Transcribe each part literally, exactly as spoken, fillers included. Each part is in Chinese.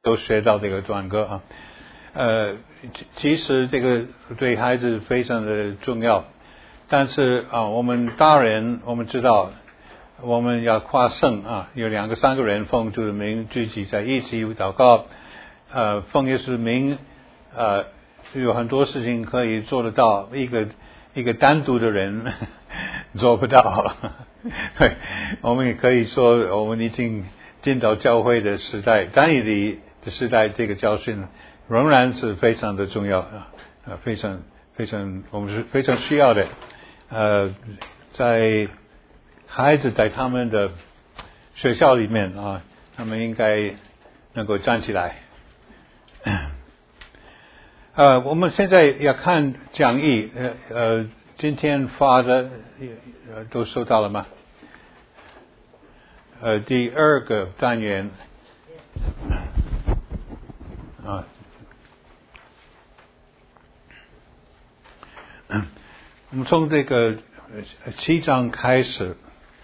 都学到这个短歌啊。呃，其实这个对孩子非常的重要，但是啊，我们大人我们知道，我们要跨圣啊，有两个三个人奉主的名聚集在一起祷告，呃，奉耶稣的名，呃，有很多事情可以做得到，一个一个单独的人做不到。对，我们也可以说，我们已经进到教会的时代，但以理的时代，这个教训仍然是非常的重要啊，呃，非常非常，我们是非常需要的。呃，在孩子在他们的学校里面啊，他们应该能够站起来。呃，我们现在要看讲义，呃呃，今天发的呃都收到了吗？呃，第二个单元啊。我们从这个七章开始，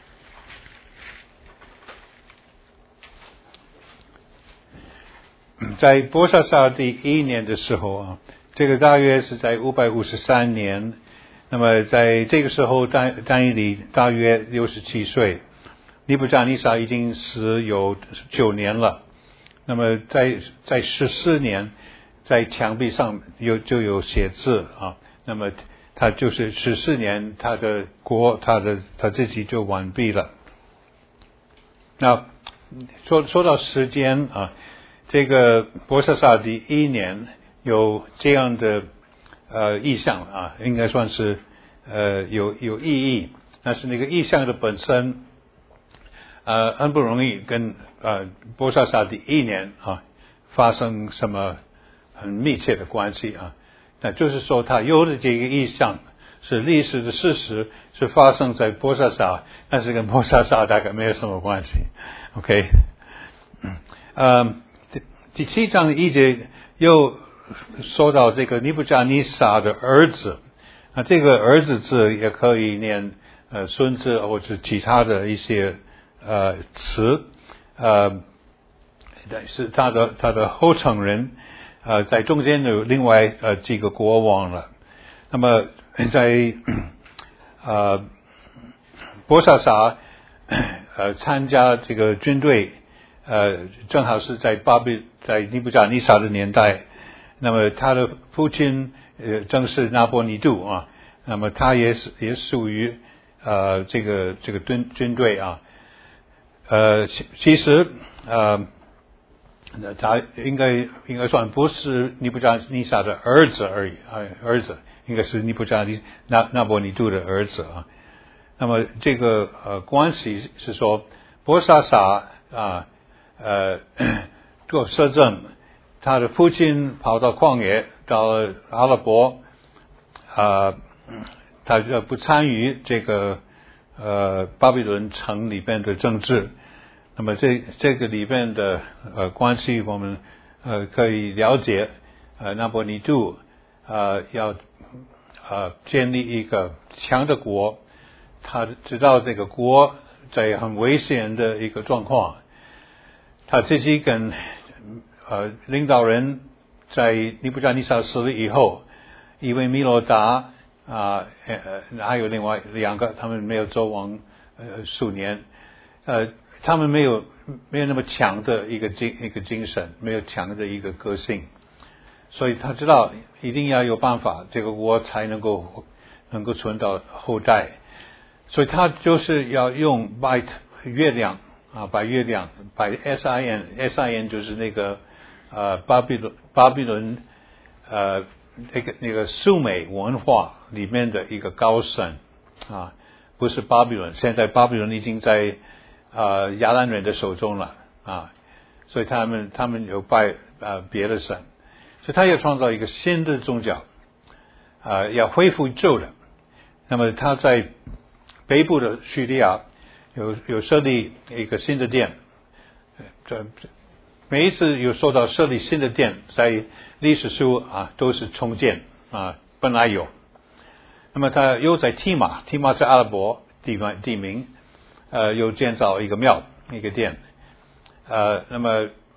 在波沙撒第一年的时候啊，这个大约是在五百五十三年。那么在这个时候，但但以理大约六十七岁，尼布甲尼撒已经死有九年了。那么在在十四年，在墙壁上有就有写字啊。那么他就是十四年，他的国，他的他自己就完毕了。那说说到时间啊，这个波沙撒第一年有这样的呃意象啊，应该算是呃有有意义。但是那个意象的本身，呃很不容易跟呃波沙撒第一年啊发生什么很密切的关系啊。那就是说，他有的这个意象是历史的事实，是发生在波沙撒，但是跟波沙撒大概没有什么关系。OK， 嗯，呃，第七章一节又说到这个尼布甲尼撒的儿子，啊，这个儿子字也可以念呃孙子或者其他的一些呃词，呃，是他的他的后承人。呃，在中间有另外呃几个国王了。那么在呃波沙撒呃参加这个军队，呃正好是在巴比在尼布甲尼撒的年代。那么他的父亲呃正是拿波尼度啊，那么他也是也属于呃这个这个军军队啊。呃其其实呃。那他应该应该算不是尼布甲尼撒的儿子而已啊，儿子应该是尼布甲尼那那波尼度的儿子啊。那么这个呃关系是说，波沙撒啊呃做摄政，他的父亲跑到旷野到了阿拉伯，啊，他就不参与这个呃巴比伦城里边的政治。那么这这个里面的呃关系，我们呃可以了解，呃那波尼度呃要呃建立一个强的国，他知道这个国在很危险的一个状况，他自己跟呃领导人在尼布甲尼撒死了以后，一位米罗达啊呃还有另外两个，他们没有走完呃数年，呃。他们没有没有那么强的一个精一个精神，没有强的一个个性，所以他知道一定要有办法，这个国才能够能够存到后代，所以他就是要用拜月亮啊，拜月亮，拜 S I N S I N 就是那个呃巴比伦巴比伦呃那个那个苏美文化里面的一个高神啊，不是巴比伦，现在巴比伦已经在呃，亚兰人的手中了啊，所以他们他们有拜呃别的神，所以他要创造一个新的宗教，啊、呃，要恢复旧的。那么他在北部的叙利亚有有设立一个新的殿，这每一次有说到设立新的殿，在历史书啊都是重建啊，本来有。那么他又在提马，提马是阿拉伯地方地名。呃，又建造一个庙，一个殿，呃，那么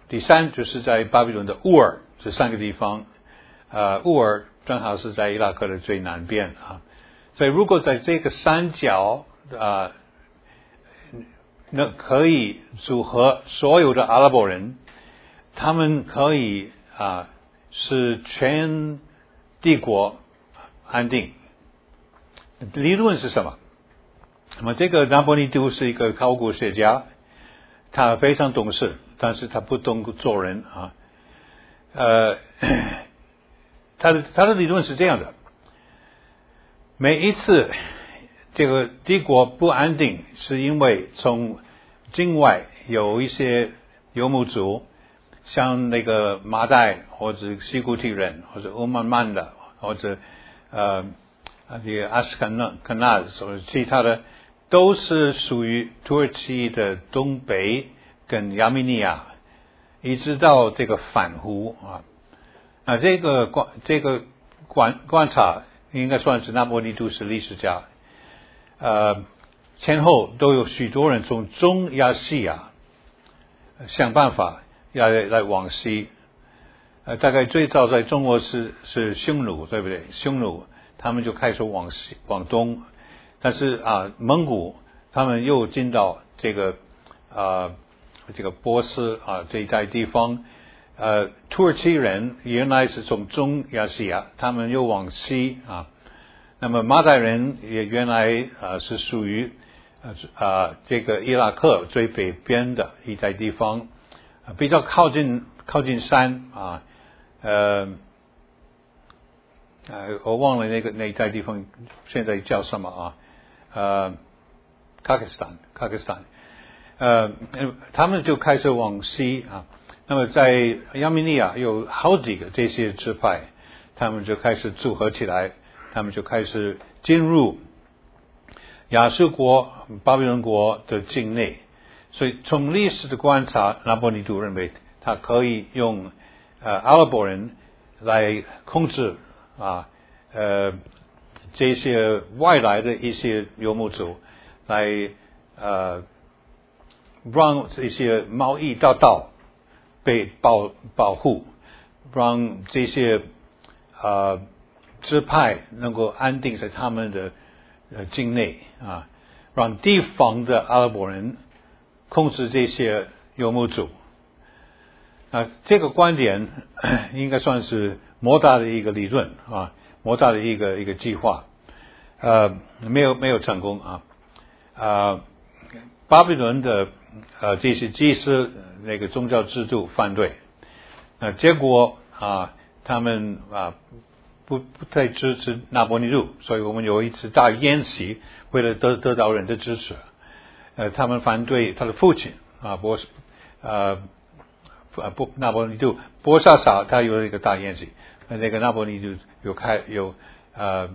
第三就是在巴比伦的乌尔这三个地方，呃，乌尔正好是在伊拉克的最南边啊，所以如果在这个三角啊，那可以组合所有的阿拉伯人，他们可以啊使全帝国安定。理论是什么？那么这个拿波尼度是一个考古学家，他非常懂事，但是他不懂做人啊。呃，他的他的理论是这样的：每一次这个帝国不安定，是因为从境外有一些游牧族，像那个马代或者西古提人，或者欧曼曼的，或者呃这个阿什肯纳肯纳或者其他的，都是属于土耳其的东北跟亚美尼亚，一直到这个反湖啊。啊，这个观这个观观察应该算是拿波尼度是历史家，呃，前后都有许多人从中亚细亚想办法要来往西，呃，大概最早在中国是是匈奴，对不对？匈奴他们就开始往西往东，但是啊，蒙古他们又进到这个啊这个波斯啊这一带地方。呃，土耳其人原来是从中亚细亚，他们又往西啊。那么马代人也原来啊是属于呃啊这个伊拉克最北边的一带地方，啊、比较靠近靠近山啊。呃，呃我忘了那个那一带地方现在叫什么啊？呃，卡克斯坦，卡克斯坦。呃，他们就开始往西啊。那么在亚美尼亚有好几个这些支派，他们就开始组合起来，他们就开始进入亚述国、巴比伦国的境内。所以从历史的观察，拿波尼度认为他可以用呃阿拉伯人来控制啊呃这些外来的一些游牧族，来呃让这些贸易大道被保保护，让这些呃支派能够安定在他们的呃境内啊，让地方的阿拉伯人控制这些游牧族。啊，这个观点应该算是摩大的一个理论啊，摩大的一个一个计划，呃，没有没有成功啊，啊，巴比伦的呃这些祭司那个宗教制度反对，那、呃、结果啊，他们啊不不太支持拿波尼度，所以我们有一次大宴席，为了得得到人的支持，呃，他们反对他的父亲啊波呃。啊，不，拿波尼度波萨萨他有一个大宴席，那个拿波尼度有开有呃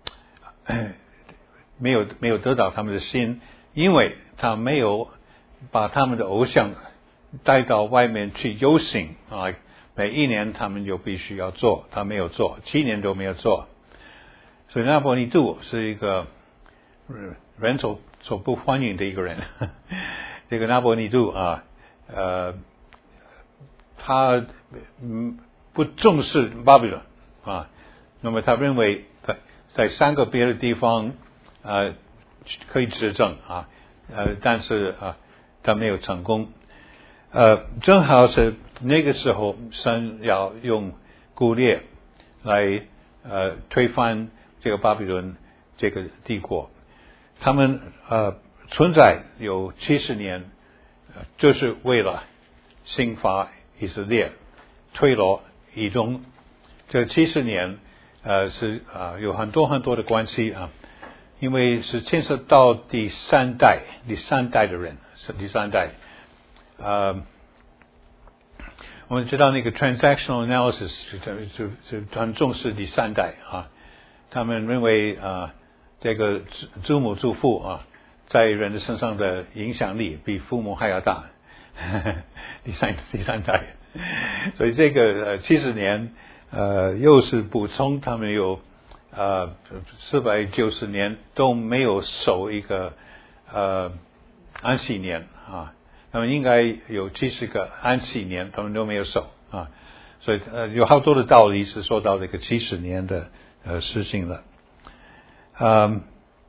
没有没有得到他们的心，因为他没有把他们的偶像带到外面去游行啊，每一年他们就必须要做，他没有做，七年都没有做，所以拿波尼度是一个人所所不欢迎的一个人。这个拿波尼度啊，呃。他嗯不重视巴比伦啊，那么他认为在三个别的地方呃可以执政啊，呃但是啊他没有成功，呃正好是那个时候神要用古列来呃推翻这个巴比伦这个帝国，他们呃存在有七十年，呃，就是为了兴发以色列推罗以东，这七十年呃是啊、呃、有很多很多的关系啊，因为是牵涉到第三代第三代的人，是第三代，呃我们知道那个 transactional analysis 是是是很重视第三代啊，他们认为啊这个祖母祖父啊在人的身上的影响力比父母还要大。第三第三代，所以这个呃七十年呃又是补充，他们有呃四百九十年都没有守一个呃安息年啊， 他们应该有七十个安息年，他们都没有守啊，所以呃有好多的道理是说到这个七十年的呃事情了。嗯，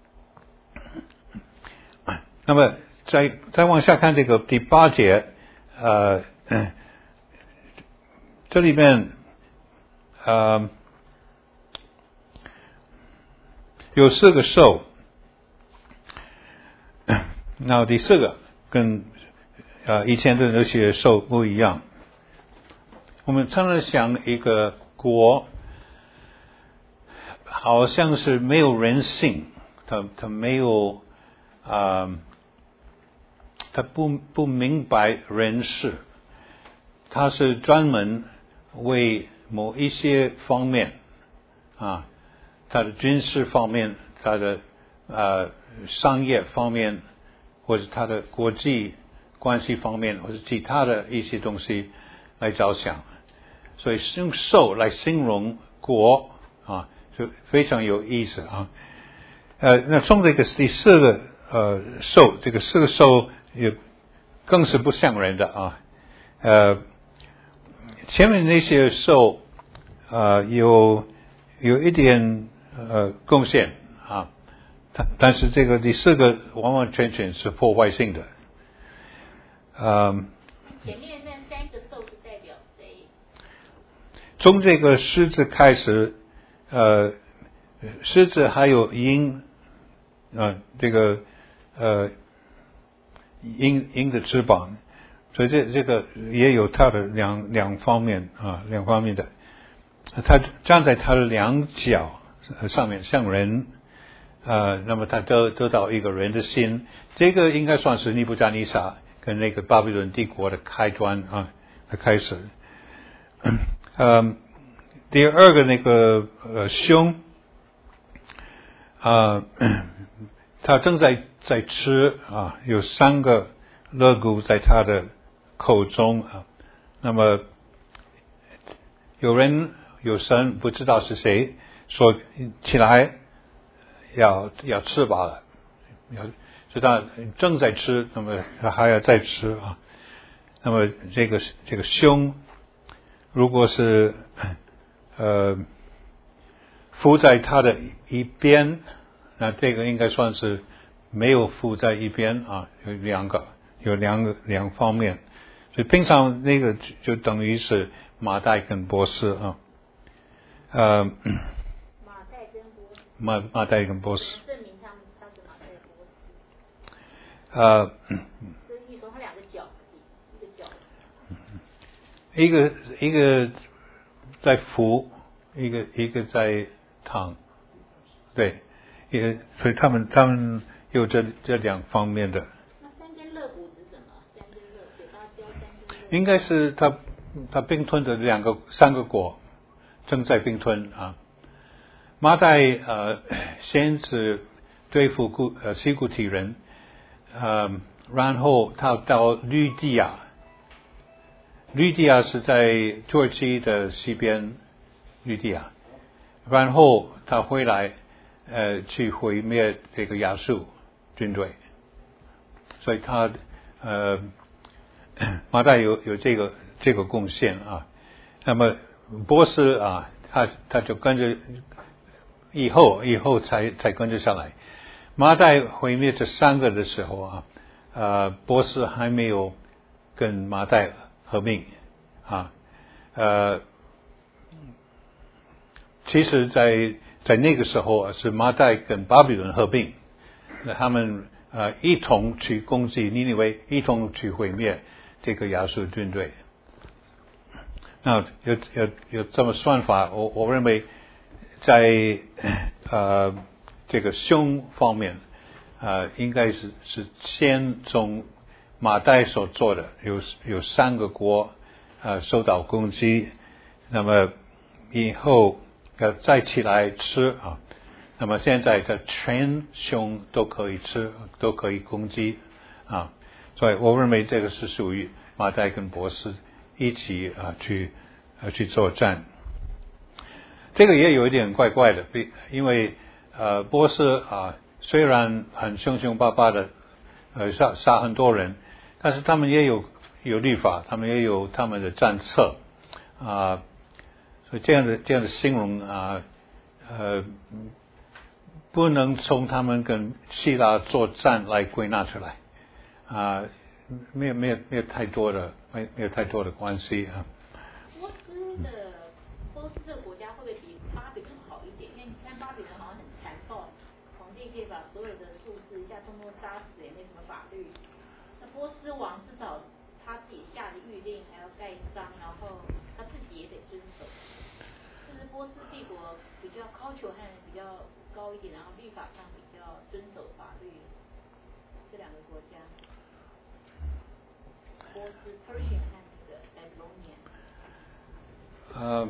那么再再往下看这个第八节，呃，这里面呃有四个兽，那第四个跟呃以前的那些兽不一样。我们常常想一个国，好像是没有人性，他他没有啊、呃，他不不明白人事，他是专门为某一些方面啊，他的军事方面，他的呃商业方面，或者他的国际关系方面，或者其他的一些东西来着想，所以用兽来形容国啊，就非常有意思啊。呃，那从这个第四个呃兽，这个四个兽也更是不像人的啊。呃，前面那些兽呃有有一点呃贡献啊，但但是这个第四个完完全全是破坏性的。嗯， 前面那三个兽是代表谁？ 从这个狮子开始，呃，狮子还有鹰，啊，这个呃鹰鹰的翅膀，所以这这个也有它的两两方面啊，两方面的。它站在它的两脚上面，像人，呃，那么它得得到一个人的心，这个应该算是尼布甲尼撒跟那个巴比伦帝国的开端啊的开始。嗯，第二个那个呃熊，啊、呃，它正在在吃啊，有三个肋骨在它的口中啊，那么有人有神不知道是谁说起来要要吃饱了，要所以他正在吃，那么他还要再吃啊。那么这个这个胸，如果是呃附在他的一边，那这个应该算是没有附在一边啊，有两个，有两个两方面，所以平常那个就就等于是马代跟波斯啊，呃， 马代跟波斯， 马马代跟波斯， 证明他们他是马代波斯。 呃， 所以你说他两个脚，一个脚。 一个一个在扶，一个一个在躺，对，一个，所以他们他们有这这两方面的。 那三根肋骨指什么？三根肋，嘴巴叼三根肋。 应该是他他并吞的两个三个国正在并吞啊。马代呃先是对付古呃西古提人，呃，然后他到吕底亚。吕底亚是在土耳其的西边，吕底亚，然后他回来，呃，去毁灭这个亚述军队，所以他呃，马代有有这个这个贡献啊。那么波斯啊，他他就跟着以后以后才才跟着上来。马代毁灭这三个的时候啊，呃，波斯还没有跟马代合并啊，呃，其实在在那个时候啊，是马代跟巴比伦合并，那他们呃一同去攻击尼尼微，一同去毁灭这个亚述军队。那有有有这么算法，我我认为在呃这个凶方面，呃应该是是先从马代所做的，有有三个国呃受到攻击，那么以后呃再起来吃啊，那么现在的全凶都可以吃，都可以攻击啊，所以我认为这个是属于马代跟波斯一起啊去啊去作战。这个也有一点怪怪的，因为呃波斯啊虽然很凶凶巴巴的呃杀杀很多人， 但是他们也有有律法，他们也有他们的战策啊，所以这样的这样的形容啊，呃，不能从他们跟希腊作战来归纳出来啊，没有没有没有太多的没没有太多的关系啊。 波斯的波斯这个国家会不会比巴比伦好一点？因为你看巴比伦好像很残暴，皇帝可以把所有的术士一下通通杀死，也没什么法律。那波斯王至少他自己下的谕令还要盖章，然后他自己也得遵守。是不是波斯帝国比较culture和比较高一点，然后律法上比较遵守法律？这两个国家，波斯 Persian 和这个 Babylonian。 呃，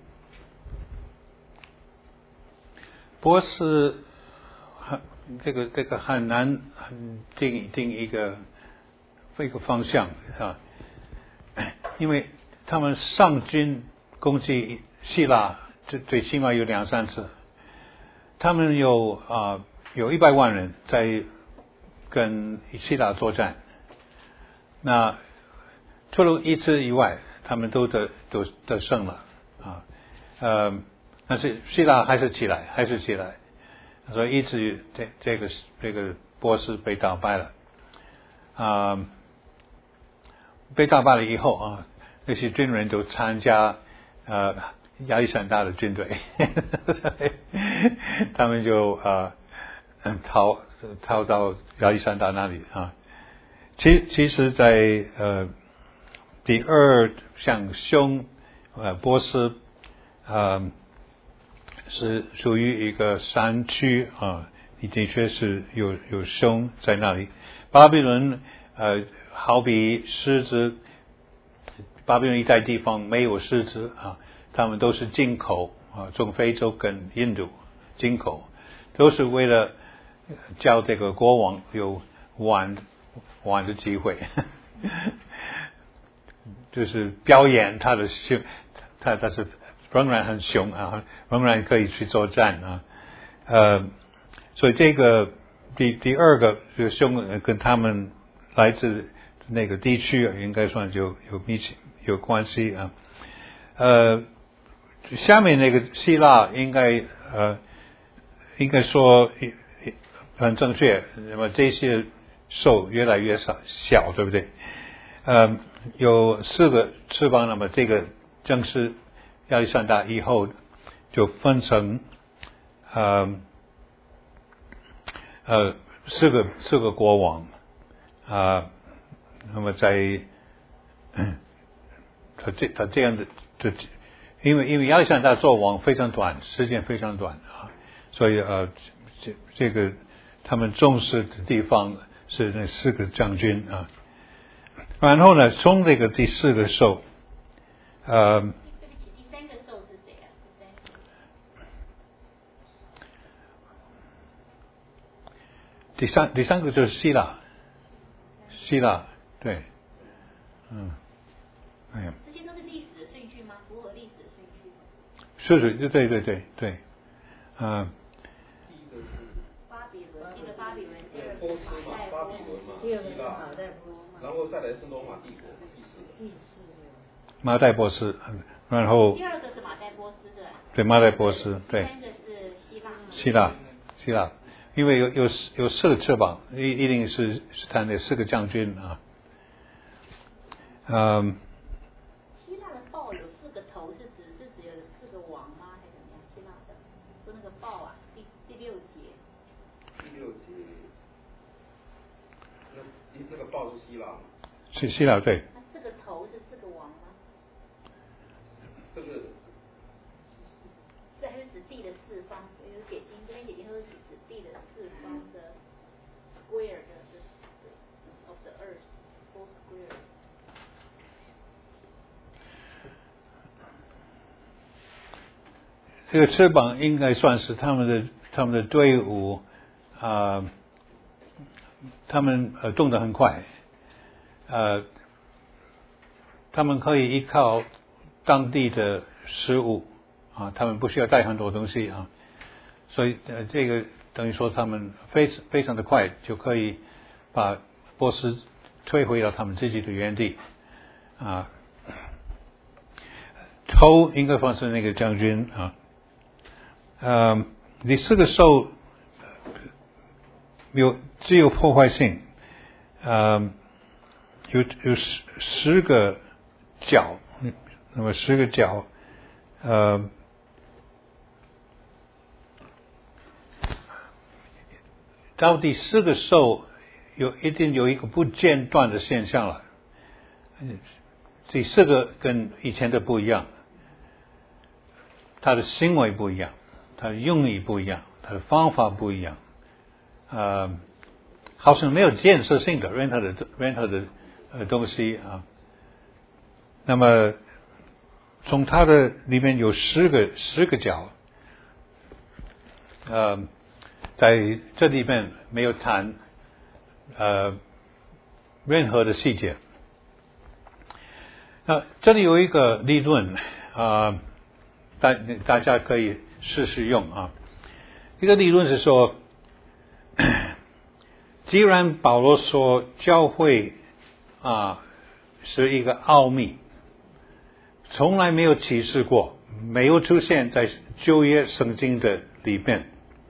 波斯很这个这个很难很定定一个一个方向啊，因为他们上军攻击希腊，这最起码有两三次，他们有啊、呃、有一百万人在跟希腊作战，那除了一次以外，他们都得都得胜了啊，呃，但是希腊还是起来，还是起来，所以一直这这个这个波斯被打败了，啊，被打败了以后啊，那些军人都参加呃亚历山大的军队，他们就啊、呃、逃逃到亚历山大那里啊。其其实在呃第二项凶呃波斯呃是属于一个山区啊，的确是有有凶在那里。巴比伦呃好比狮子，巴比伦一带地方没有狮子啊，他们都是进口啊，从非洲跟印度进口，都是为了叫这个国王有玩玩的机会，就是表演他的凶，他他是仍然很凶啊，仍然可以去作战啊，呃，所以这个第第二个就凶跟他们来自那个地区应该算就有密切有关系啊，呃，下面那个希腊应该呃应该说很正确，那么这些兽越来越少小，对不对？呃，有四个翅膀，那么这个正是亚历山大以后就分成呃呃四个四个国王啊、呃，那么在他这他这样的这，因为因为亚历山大做王非常短，时间非常短啊，所以呃这这个他们重视的地方是那四个将军啊。然后呢，从这个第四个兽，呃， 对不起，第三个兽是谁啊？第三个。 第三第三个就是希腊，希腊对，嗯，哎呀， 这些都是历史的顺序吗？符合历史的顺序吗？ 是是，对对对对，嗯、 第一个是巴比伦，第一个巴比伦，第二波斯嘛，巴比伦嘛，希腊，然后再来是罗马帝国，第四个。 马代波斯，然后第二个是马代波斯的。 对马代波斯，对第三个是希腊。 希腊希腊，因为有有有四个翅膀，一一定是是他那四个将军啊，嗯。 希腊的豹有四个头，是指是只有四个王吗？还是怎么样？希腊的，说那个豹啊，第第六节。 第六节，那第四个豹是希腊嘛？ 是希腊对。 那四个头是四个王吗？ 这个是还是指地的四方？有解经这边解经都是指指地的四方的 square 的的 of the earth four squares。 这个翅膀应该算是他们的他们的队伍啊、呃，他们呃动得很快，呃，他们可以依靠当地的食物啊，他们不需要带很多东西啊，所以呃这个等于说他们非非常的快就可以把波斯退回到他们自己的原地啊。头应该放是那个将军啊，呃，第四个兽有只有破坏性，呃，有有十十个角，那么十个角，呃，到第四个兽有一定有一个不间断的现象了，第四个跟以前的不一样。他的行为不一样，他的用意不一样，他的方法不一样，呃，好像没有建设性的任何的任何的呃东西啊。那么从他的里面有十个十个角，呃，在这里面没有谈呃任何的细节。那这里有一个理论啊。大大家可以试试用啊。一个理论是说，既然保罗说教会啊是一个奥秘，从来没有启示过，没有出现在旧约圣经的里面，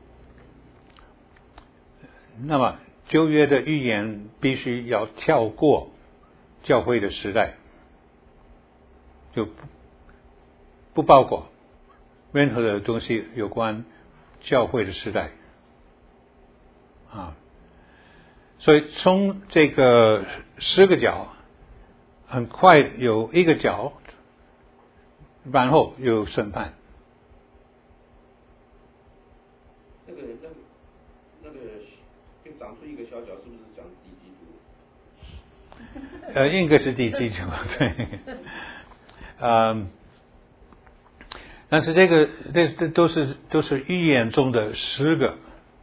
那么旧约的预言必须要跳过教会的时代，就不不包括任何的东西有关教会的时代啊，所以从这个十个角，很快有一个角，然后有审判。 那个那个那个就长出一个小角，是不是讲第几组？ 呃，应该是第几组，对，嗯。但是这个这这都是都是预言中的十个。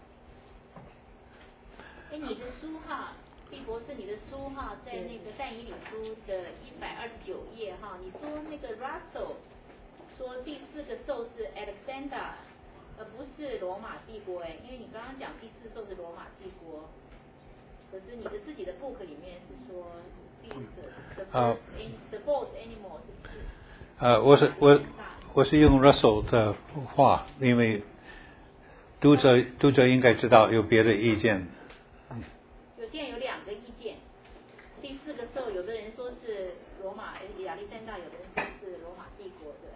哎，你的书哈，毕博士，你的书哈，在那个但以理书的一百二十九页哈，你说那个 Russell 说第四个兽是 Alexander， 而不是罗马帝国哎，因为你刚刚讲第四兽是罗马帝国，可是你的自己的 book 里面是说第四 the the boss animal 是不是？ 呃，我是我。我是用 Russell 的话，因为读者读者应该知道有别的意见。 有现在有两个意见，第四个兽有的人说是罗马亚历山大，有的人说是罗马帝国的。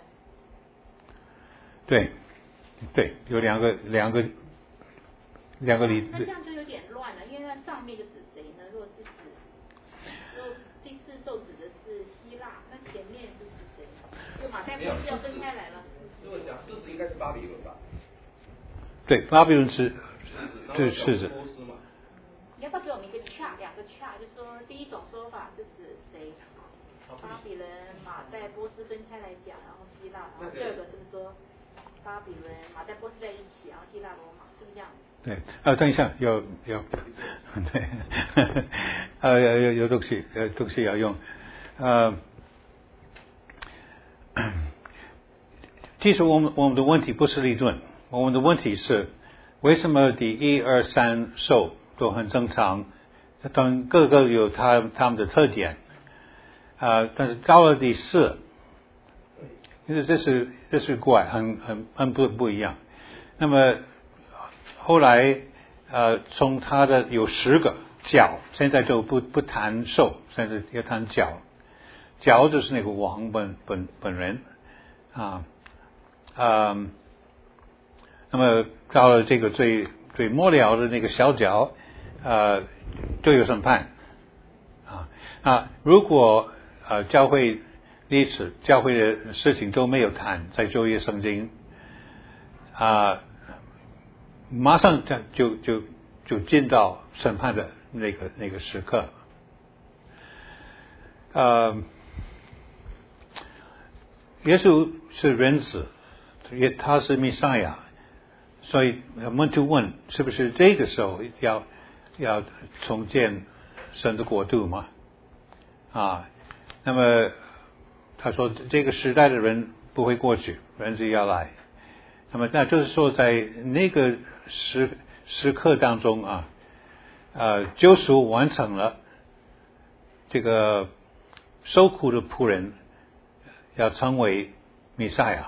对，对，有两个两个两个理。 那这样就有点乱了，因为那上面就指谁呢？如果是指，如果第四兽指的是希腊，那前面是指谁？就马太波斯要分开来了。 如果讲狮子应该是巴比伦吧？ 对，巴比伦是对狮子。 你要不要给我们一个 chart 两个 chart， 就说第一种说法是指谁？巴比伦、马代波斯分开来讲，然后希腊，然后第二个是不是说巴比伦、马代波斯在一起，然后希腊、罗马，是不是这样？ 对，呃，等一下，有有，对，呃，有有有东西，有东西要用，呃。其实我们我们的问题不是理论，我们的问题是为什么第一二三兽都很正常，当然各个有它它们的特点，啊、呃，但是到了第四，因为这是这是怪，很很很不不一样。那么后来呃，从它的有十个角，现在就不不谈兽，现在要谈角，角就是那个王本本本人啊。嗯，那么到了这个最最末了的那个小角，呃，就有审判啊。啊，如果呃教会历史、教会的事情都没有谈在旧约圣经啊，马上就就就进到审判的那个那个时刻。呃，耶稣是人子。也他是弥赛亚，所以我们就问，是不是这个时候要要重建神的国度嘛？啊，那么他说这个时代的人不会过去，人子要来。那么那就是说，在那个时时刻当中啊，呃，救赎完成了， 这个受苦的仆人要成为弥赛亚，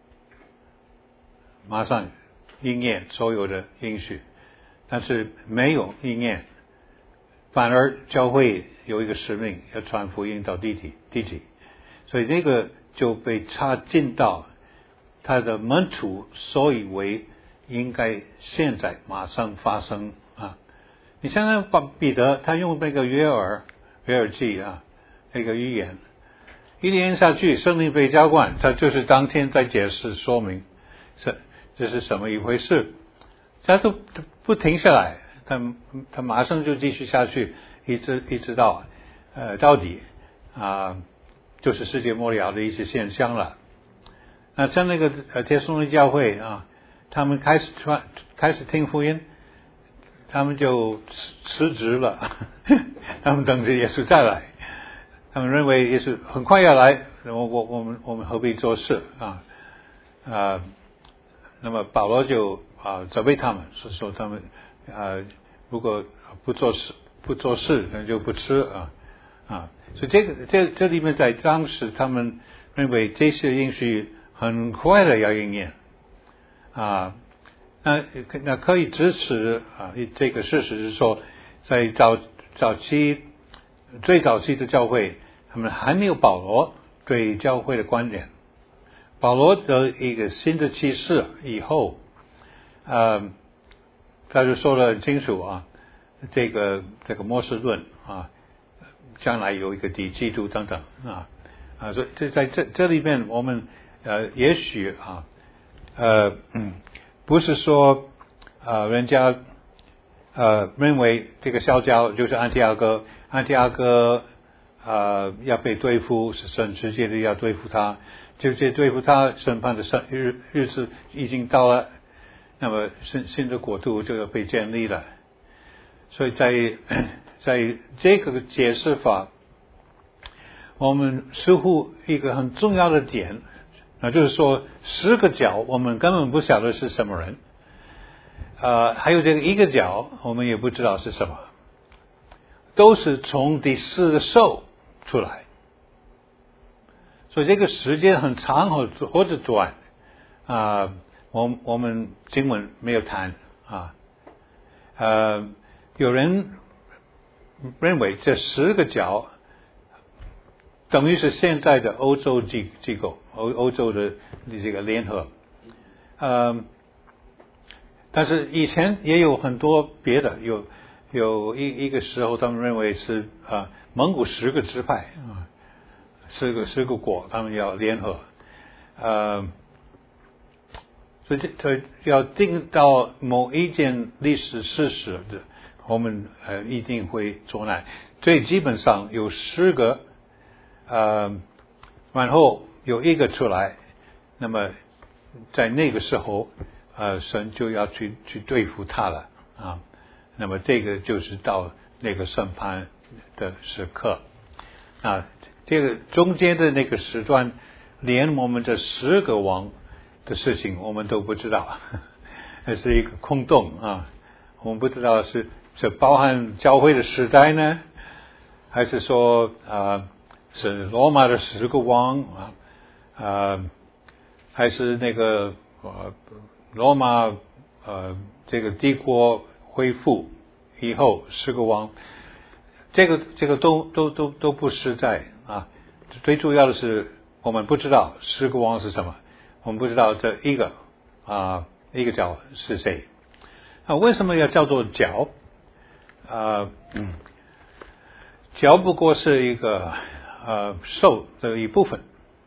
马上应验所有的应许，但是没有应验，反而教会有一个使命要传福音到地体地体，所以这个就被插进到他的门徒所以为应该现在马上发生啊！你想想，把彼得他用那个约尔约尔记啊，那个预言，一年下去，圣灵被浇灌，他就是当天在解释说明是这是什么一回事，他都不停下来，他他马上就继续下去，一直一直到呃到底啊，就是世界末了的一些现象了。那像那个呃帖撒罗尼迦教会啊，他们开始传开始听福音，他们就辞辞职了，他们等着耶稣再来，他们认为耶稣很快要来，我我我们我们何必做事啊啊？那么保罗就啊责备他们，说说他们啊如果不做事不做事，那就不吃啊啊，所以这个这这里面在当时他们认为这些应许很快的要应验啊，那那可以支持啊这个事实是说，在早早期最早期的教会，他们还没有保罗对教会的观点。保罗的一个新的启示以后，呃，他就说得很清楚啊，这个这个末世论啊，将来有一个敌基督等等啊啊，所以这在这这里面，我们呃也许啊呃嗯，不是说呃人家呃认为这个小教就是安提阿哥，安提阿哥呃要被对付，是神直接的要对付他。就这对付他审判的日日子已经到了，那么新新的国度就要被建立了。所以在在这个解释法，我们似乎一个很重要的点，那就是说十个角我们根本不晓得是什么人，呃，还有这个一个角我们也不知道是什么，都是从第四个兽出来。所以这个时间很长或或者短啊，我我们经文没有谈啊，呃，有人认为这十个角等于是现在的欧洲机机构，欧欧洲的这个联合，呃，但是以前也有很多别的，有有一一个时候他们认为是啊蒙古十个支派啊。十个十个国，他们要联合，呃，所以这要定到某一件历史事实的，我们呃一定会做难。所以基本上有十个，呃，然后有一个出来，那么在那个时候，呃，神就要去去对付他了啊。那么这个就是到那个审判的时刻啊。这个中间的那个时段，连我们这十个王的事情我们都不知道，那是一个空洞啊。我们不知道是是包含教会的时代呢，还是说啊、呃、是罗马的十个王啊啊、呃，还是那个呃罗马呃这个帝国恢复以后十个王，这个这个都都都都不实在。啊，最主要的是我们不知道十个王是什么，我们不知道这一个啊一个角是谁啊？为什么要叫做角？啊，嗯，角不过是一个呃兽的一部分，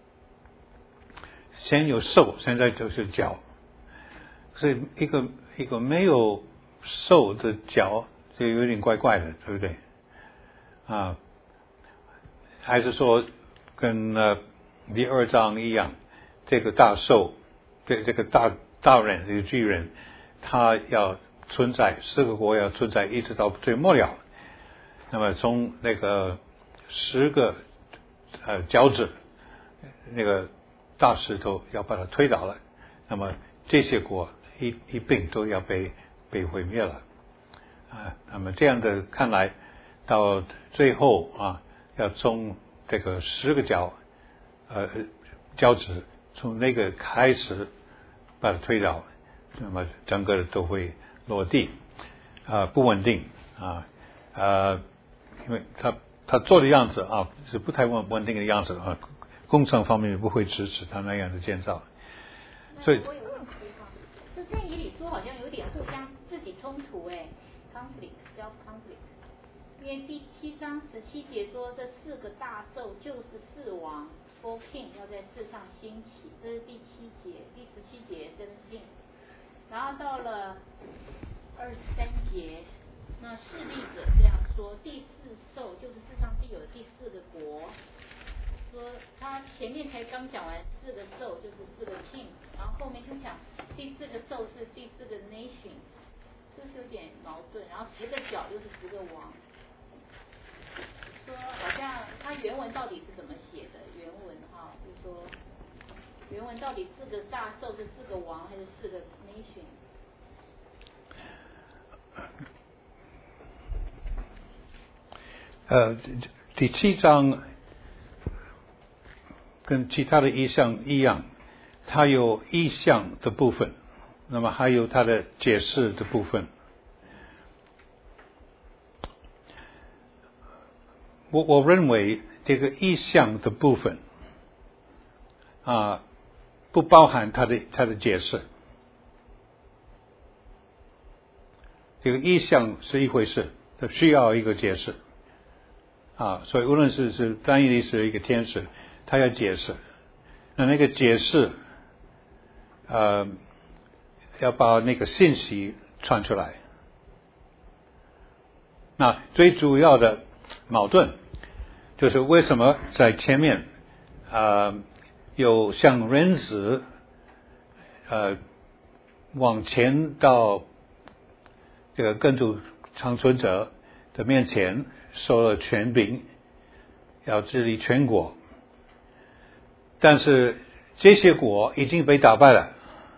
先有兽，现在就是角，所以一个一个没有兽的角就有点怪怪的，对不对？啊。还是说跟呃第二章一样，这个大兽，这这个大大人，这个巨人，他要存在，四个国要存在，一直到最末了。那么从那个十个呃脚趾，那个大石头要把它推倒了，那么这些国一一并都要被被毁灭了啊。那么这样的看来，到最后啊。 要从这个十个脚呃脚趾从那个开始把它推倒，那么整个都会落地啊、呃、不稳定啊呃因为他他做的样子啊是不太稳稳定的样子啊，工程方面不会支持他那样的建造，所以我有问题哈，这在以理说好像有点互相自己冲突哎 ，conflict self conflict， 因为第七章十七节说这四个大兽就是四王 four king 要在世上兴起，这是第七节，第十七节真信，然后到了二十三节，那示例者这样说，第四兽就是世上必有的第四个国。说他前面才刚讲完四个兽就是四个 king， 然后后面就讲第四个兽是第四个 nation， 这是有点矛盾，然后十个角又是十个王，说好像他原文到底是怎么写的？原文哈，就是说原文到底四个大兽是四个王还是四个 nation？ 呃，第七章跟其他的意象一样，它有意象的部分，那么还有它的解释的部分。我我认为这个意象的部分啊，不包含它的它的解释。这个意象是一回事，它需要一个解释啊，所以无论是是单一的是一个天使，他要解释，那那个解释，呃，要把那个信息传出来。那最主要的矛盾就是为什么在前面，呃，有像人子，呃，往前到这个根主长存者的面前受了权柄，要治理全国。但是这些国已经被打败了，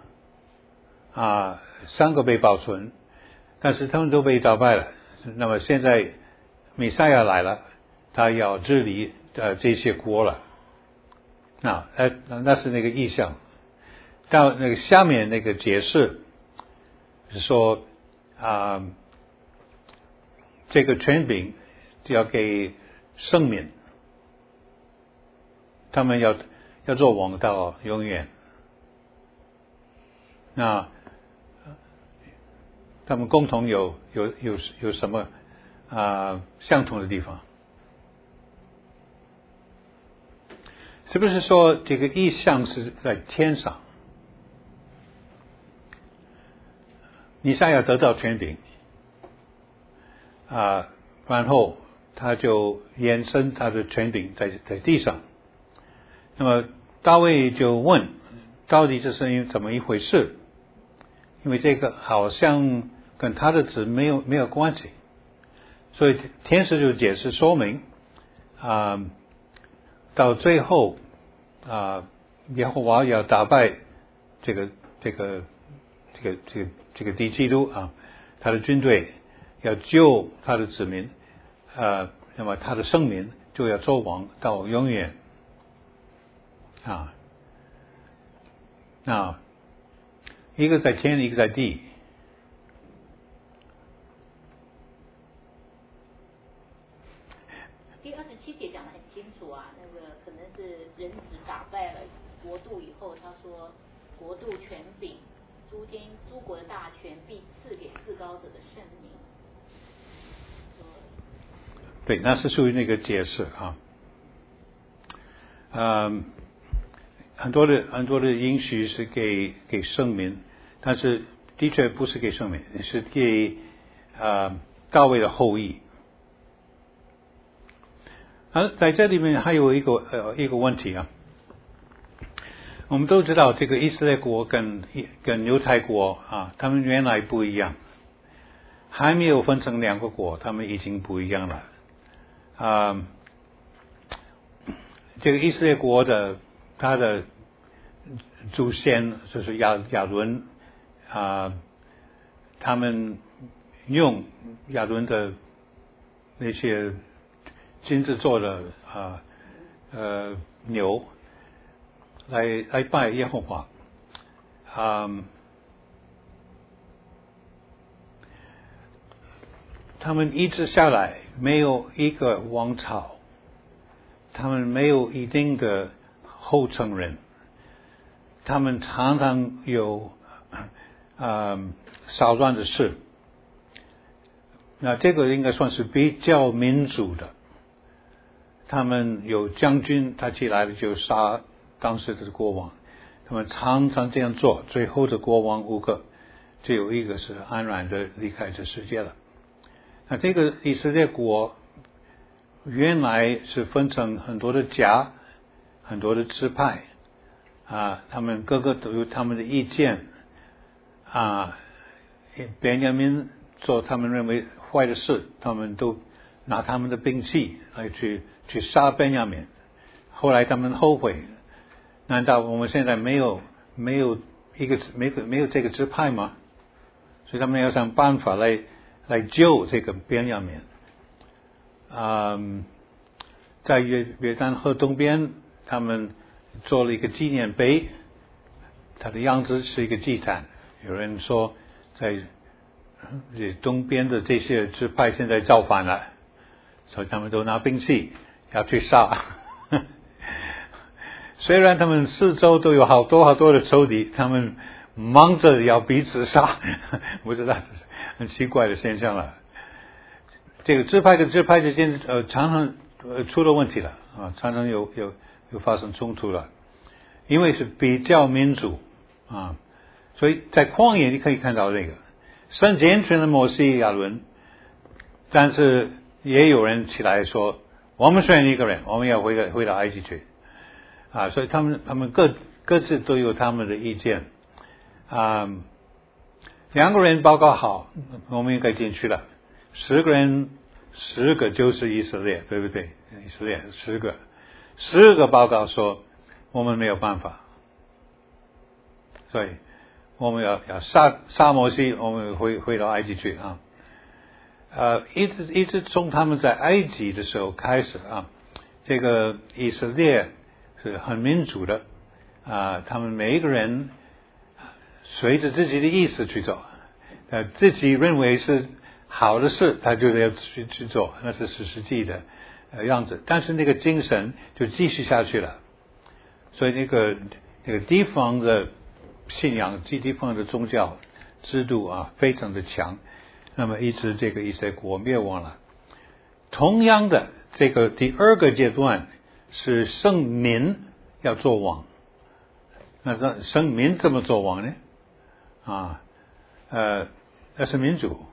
啊，三个被保存，但是他们都被打败了。那么现在弥赛亚来了，他要治理呃这些国了。那那那是那个意象。到那个下面那个解释是说啊，这个权柄要给圣民，他们要。要做王到永远，那他们共同有有有有什么啊、呃、相同的地方？是不是说这个意象是在天上？弥赛亚得到权柄啊，然后他就延伸他的权柄在在地上。那么大卫就问，到底这是怎么一回事？因为这个好像跟他的子没有没有关系，所以天使就解释说明啊、呃，到最后啊，耶和华要打败这个这个这个这个这个敌基督啊，他的军队要救他的子民，呃，那么他的圣民就要做王到永远。啊，那一个在天，一个在地。 第二十七节讲得很清楚啊，那个可能是人子打败了国度以后，他说国度权柄、诸天诸国的大权必赐给至高者的圣名。 对，那是属于那个解释啊。嗯。很多的很多的应许是给给圣民，但是的确不是给圣民，是给呃大卫的后裔。而在这里面还有一个呃一个问题啊，我们都知道这个以色列国跟跟犹太国啊，他们原来不一样，还没有分成两个国，他们已经不一样了啊。这个以色列国的他的祖先就是亚亚伦啊，他们用亚伦的那些金子做的啊呃牛来来拜耶和华，啊、嗯，他们一直下来没有一个王朝，他们没有一定的后承人，他们常常有啊、嗯、骚乱的事。那这个应该算是比较民主的，他们有将军，他起来了就杀当时的国王，他们常常这样做，最后的国王五个，只有一个是安然的离开这世界了。那这个以色列国原来是分成很多的家，很多的支派啊，他们各个都有他们的意见啊，便雅悯做他们认为坏的事，他们都拿他们的兵器来去去杀便雅悯。后来他们后悔，难道我们现在没有没有一个没有没有这个支派吗？所以他们要想办法来来救这个便雅悯。啊、嗯，在约约旦河东边，他们做了一个纪念碑，它的样子是一个祭坛。有人说在东边的这些支派现在造反了，所以他们都拿兵器要去杀。虽然他们四周都有好多好多的仇敌，他们忙着要彼此杀，不知道很奇怪的现象了。这个支派跟支派之间呃常常呃出了问题了啊，常常有有有发生冲突了，因为是比较民主啊，所以在旷野你可以看到这个。神拣选了摩西亚伦，但是也有人起来说，我们选一个人，我们要回回到埃及去啊，所以他们他们各各自都有他们的意见啊。两个人报告好，我们应该进去了。十个人，十个就是以色列，对不对？以色列十个，十个报告说我们没有办法，所以我们要要杀杀摩西，我们回回到埃及去啊。呃，一直一直从他们在埃及的时候开始啊，这个以色列是很民主的啊，他们每一个人随着自己的意思去做，呃，自己认为是好的事，他就要去去做，那是实际的呃样子。但是那个精神就继续下去了，所以那个那个地方的信仰，这地方的宗教制度啊，非常的强。那么一直这个以色列国灭亡了。同样的，这个第二个阶段是圣民要做王。那这圣民怎么做王呢？啊，呃，那是民主，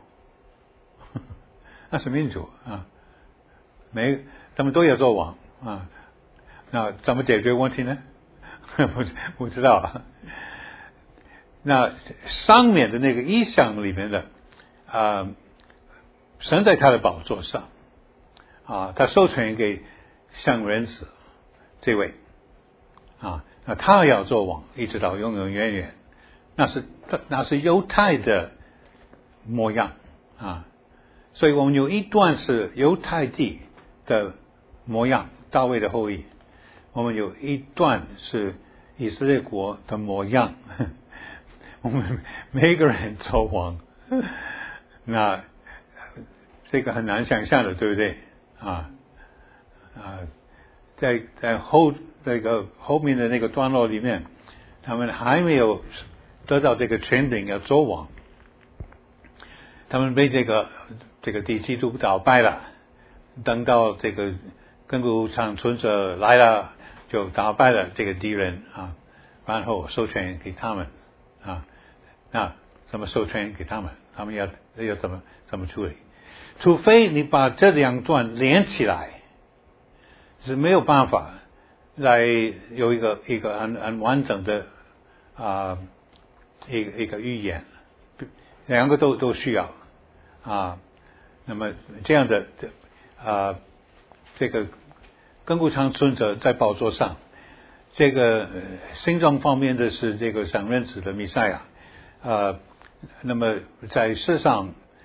那是民主啊，每他们都要做王啊。那怎么解决问题呢？不不知道啊。那上面的那个意象里面的啊，神在他的宝座上啊，他授权给圣人子这位啊，那他要做王，一直到永永远远。那是那是犹太的模样啊，所以我们有一段是犹太地的模样，大卫的后裔；我们有一段是以色列国的模样。我们每个人做王，那这个很难想象的，对不对啊？啊，在在后这个后面的那个段落里面，他们还没有得到这个权柄要做王，他们被这个这个敌基督打败了，等到这个亘古长存者来了，就打败了这个敌人啊，然后授权给他们啊，那怎么授权给他们？他们要要怎么怎么处理？除非你把这两段连起来，是没有办法来有一个一个很很完整的啊一个一个预言，两个都都需要啊。那么这样的啊，这个亘古长存者在宝座上，这个心脏方面的是这个圣人子的弥赛亚，呃，那么在世上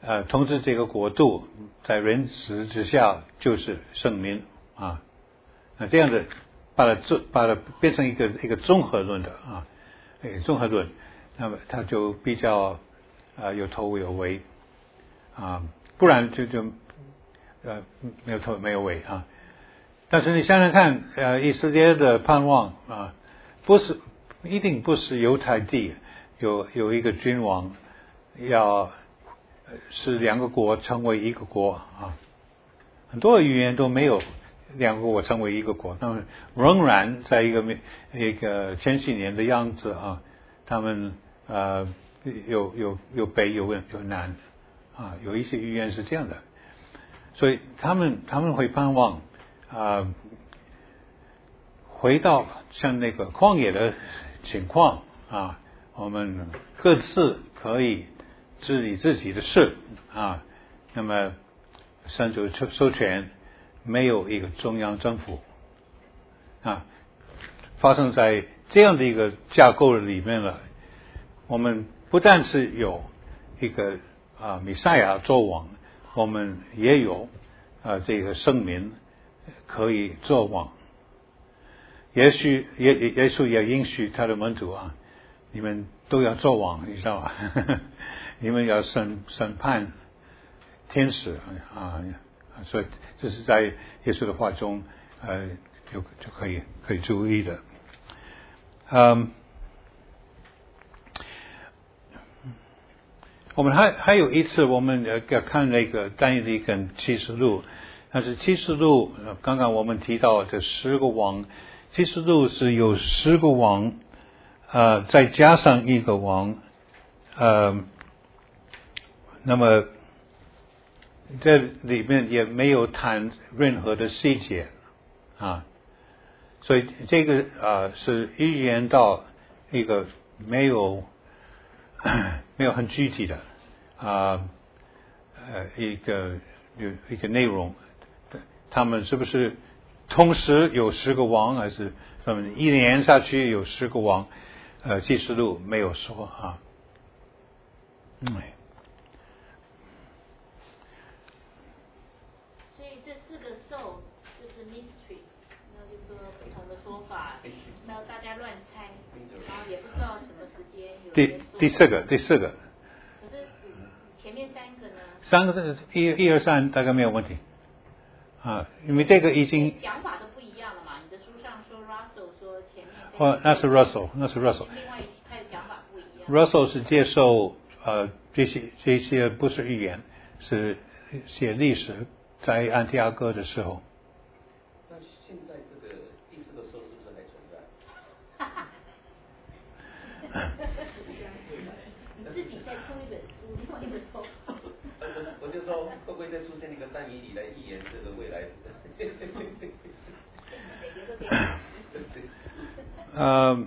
呃统治这个国度，在人子之下就是圣民啊。那这样的把它综把它变成一个一个综合论的啊，一个综合论，那么它就比较呃有头有尾啊，不然就就呃没有头没有尾啊。但是你想想看，呃，以色列的盼望啊，不是一定不是犹太地有有一个君王要使两个国成为一个国啊，很多语言都没有两个国成为一个国，那么仍然在一个一个千禧年的样子啊，他们呃有有有北有有南啊，有一些语言是这样的，所以他们他们会盼望。啊，回到像那个旷野的情况啊，我们各自可以治理自己的事啊，那么神就授权没有一个中央政府啊，发生在这样的一个架构里面了。我们不但是有一个啊弥赛亚做王，我们也有啊这个圣民。可以做王，也许也也耶稣也允许他的门徒啊，你们都要做王，你知道吧？你们要审审判天使啊，所以这是在耶稣的话中，呃，就就可以可以注意的。嗯，我们还还有一次，我们要看那个但以理跟启示录。但是启示录，刚刚我们提到这十个王，启示录是有十个王，呃，再加上一个王，呃，那么这里面也没有谈任何的细节啊，所以这个啊是预言到一个没有没有很具体的啊呃一个有一个内容。他们是不是同时有十个王，还是他们一年下去有十个王？呃，启示录没有说啊。嗯。 所以这四个兽就是 mystery， 那就是说不同的说法，然后大家乱猜，然后也不知道什么时间有。 第第四个，第四个。 可是前面三个呢？ 三个一一二三大概没有问题。啊，因为这个已经讲法都不一样了嘛。你的书上说 Russell 说前面哦，那是 Russell， 那是 Russell。 另外一派的讲法不一样。 Russell 是接受呃这些这些不是预言，是写历史，在安提阿哥的时候。 那现在这个第四个兽是不是还存在？ 你自己再出一本书，另外一本兽。 我就说会不会再出现一个但以理来预言这个未来？ 呃，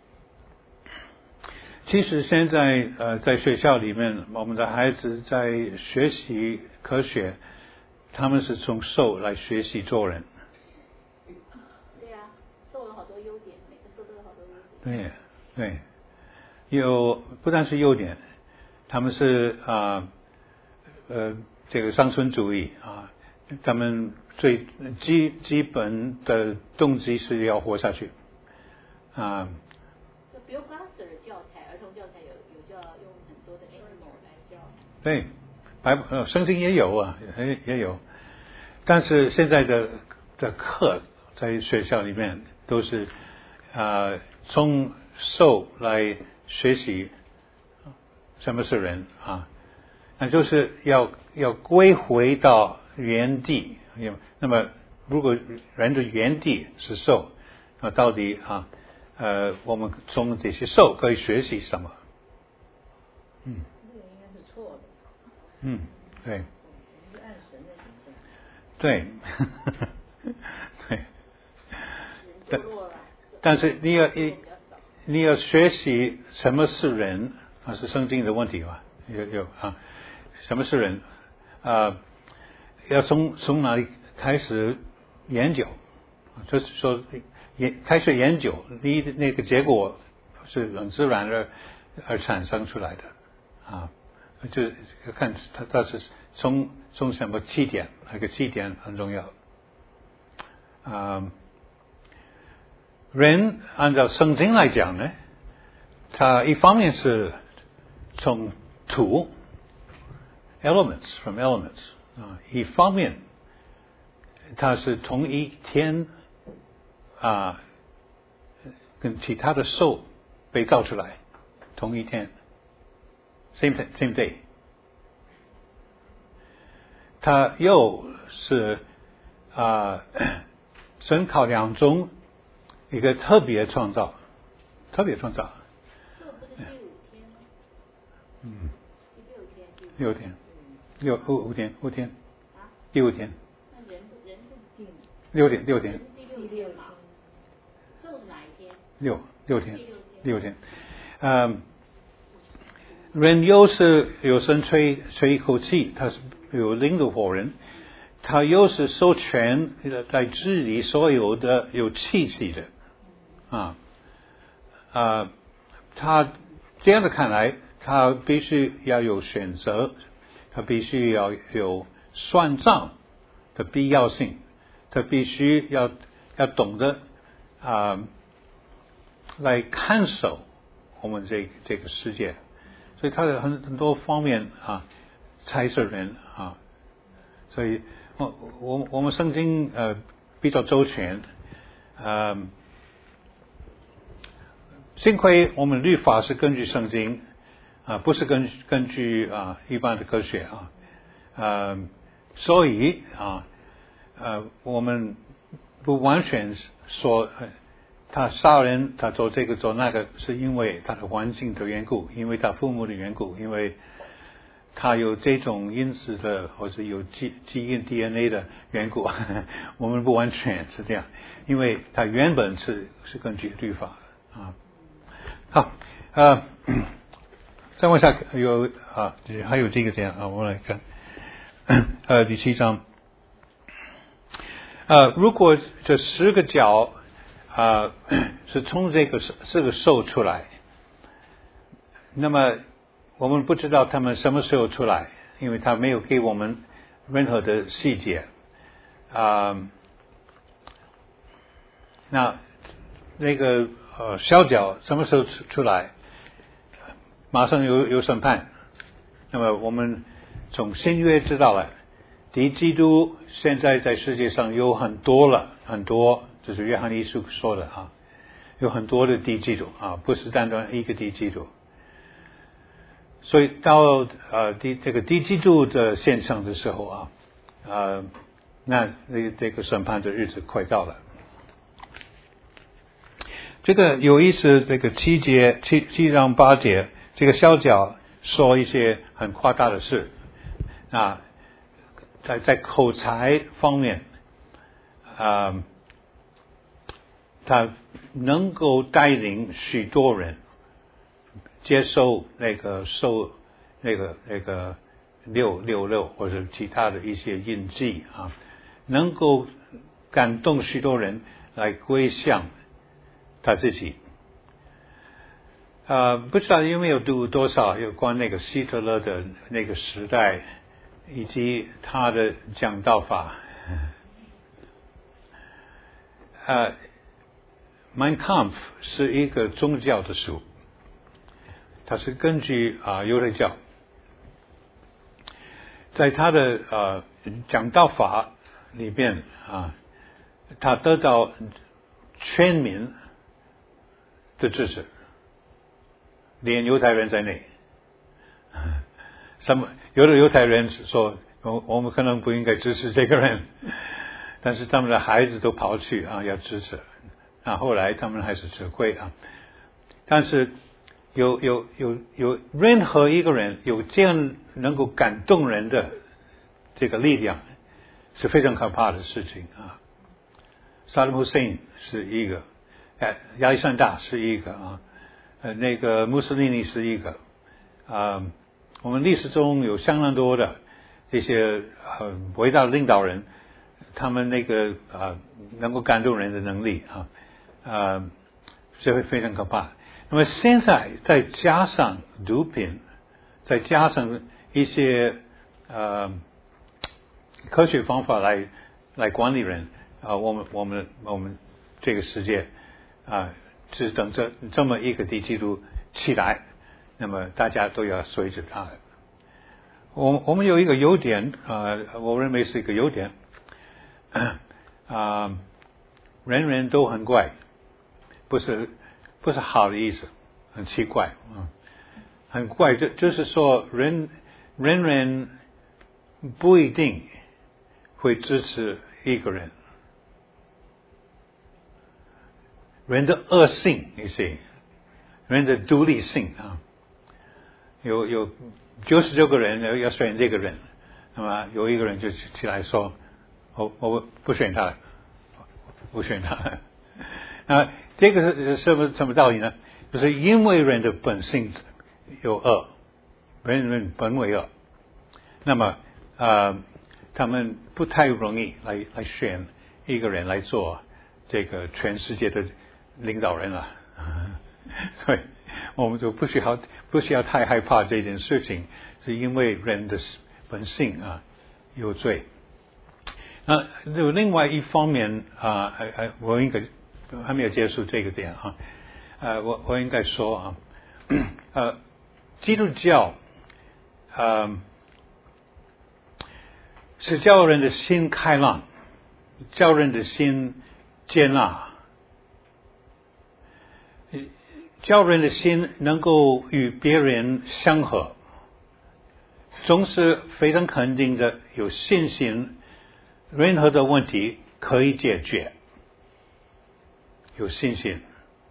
其实现在呃在学校里面，我们的孩子在学习科学，他们是从兽来学习做人。 对啊，兽有好多优点，每个兽都有好多优点。 对对，有不但是优点，他们是啊。呃，这个生存主义啊，他们最基基本的动机是要活下去啊。 就 Bill Glasser 的教材，儿童教材有有教用很多的 animal 来教。 对，白呃圣经也有啊，也也有，但是现在的的课在学校里面都是啊、呃、从兽来学习什么是人啊。那就是要要归回到原地，那么如果人的原地是兽，那到底啊呃我们从这些兽可以学习什么？嗯， 那个应该是错的。 嗯，对。 是按神的形象。 对，对。 但但是你要你你要学习什么是人，那是圣经的问题吧？有有啊。什么是人？啊，要从从哪里开始研究？就是说，研开始研究，你那个结果是很自然而而产生出来的啊。 就看他他是从从什么起点，那个起点很重要。啊，人按照圣经来讲呢，他一方面是从土 elements from elements 啊，一方面它是同一天啊，跟其他的兽被造出来，同一天 same same day， 它又是啊，神考量中一个特别创造，特别创造。 这不是第五天吗？ 嗯， 第六天。 六天，六五五天，五天。 啊？ 第五天。 那人人是第六天，六天。 人是第六天嘛？兽是哪一天？ 六六天， 第六天。 六天。嗯，人又是有神吹吹一口气，他是有灵的活人，他又是授权来治理所有的有气息的啊啊，他这样的看来，他必须要有选择，他必须要有算账的必要性，他必须要要懂得啊来看守我们这这个世界，所以他的很很多方面啊，才是人啊，所以我我我们圣经呃比较周全，呃，幸亏我们律法是根据圣经啊，不是根根据啊一般的科学啊，呃，所以啊呃我们不完全说。他杀人，他做这个做那个，是因为他的环境的缘故，因为他父母的缘故，因为他有这种因子的，或者有基基因 D N A 的缘故。我们不完全是这样，因为他原本是是根据律法啊。好，呃，再往下有啊，还有这个这样啊，我们来看，呃，第七章，呃，如果这十个角。啊、呃，是从这个这个兽出来，那么我们不知道他们什么时候出来，因为他没有给我们任何的细节啊、呃。那那个呃小角什么时候出出来？马上有有审判。那么我们从新约知道了，敌基督现在在世界上有很多了，很多。这是约翰一书说的啊，有很多的敌基督啊，不是单单一个敌基督。所以到呃敌这个敌基督的现象的时候啊，呃，那那这个审判的日子快到了。这个有意思，这个七节七七章八节，这个小角说一些很夸大的事啊，在在口才方面啊。呃他能够带领许多人接受那个受那个那个六六六或者其他的一些印记啊，能够感动许多人来归向他自己。呃，不知道有没有读多少有关那个希特勒的那个时代以及他的讲道法。呃。Mein Kampf 是一个宗教的书，它是根据啊犹太教，在他的呃讲道法里边啊，他得到全民的支持，连犹太人在内。什么？有的犹太人说，我我们可能不应该支持这个人，但是他们的孩子都跑去啊要支持。那后来他们还是吃亏啊，但是有有有有任何一个人有这样能够感动人的这个力量，是非常可怕的事情啊。萨达姆侯赛因是一个，哎，亚历山大是一个啊，呃，那个穆斯林尼是一个啊。我们历史中有相当多的这些呃伟大的领导人，他们那个啊能够感动人的能力啊。呃，这会非常可怕。那么现在再加上毒品再加上一些呃科学方法来来管理人啊、呃，我们我们我们这个世界啊，只等着这么一个敌基督起来，那么大家都要随着他。我我们有一个优点啊、呃，我认为是一个优点啊、呃，人人都很怪，不是不是好的意思，很奇怪啊、嗯，很怪，就就是说人人人不一定会支持一个人，人的恶性，你 see， 人的独立性啊，有有九十九个人要选这个人，那么有一个人就起来说，我我不选他，不选他。啊，这个是什么什么道理呢？就是因为人的本性有恶，人人本为恶，那么呃，他们不太容易来来选一个人来做这个全世界的领导人了，所以我们就不需要不需要太害怕这件事情，是因为人的本性啊有罪。那有另外一方面啊，呃，我应该还没有结束这个点啊，呃，我我应该说啊，呃，基督教，呃，是叫人的心开朗，叫人的心接纳，叫人的心能够与别人相合，总是非常肯定的有信心，任何的问题可以解决，有信心。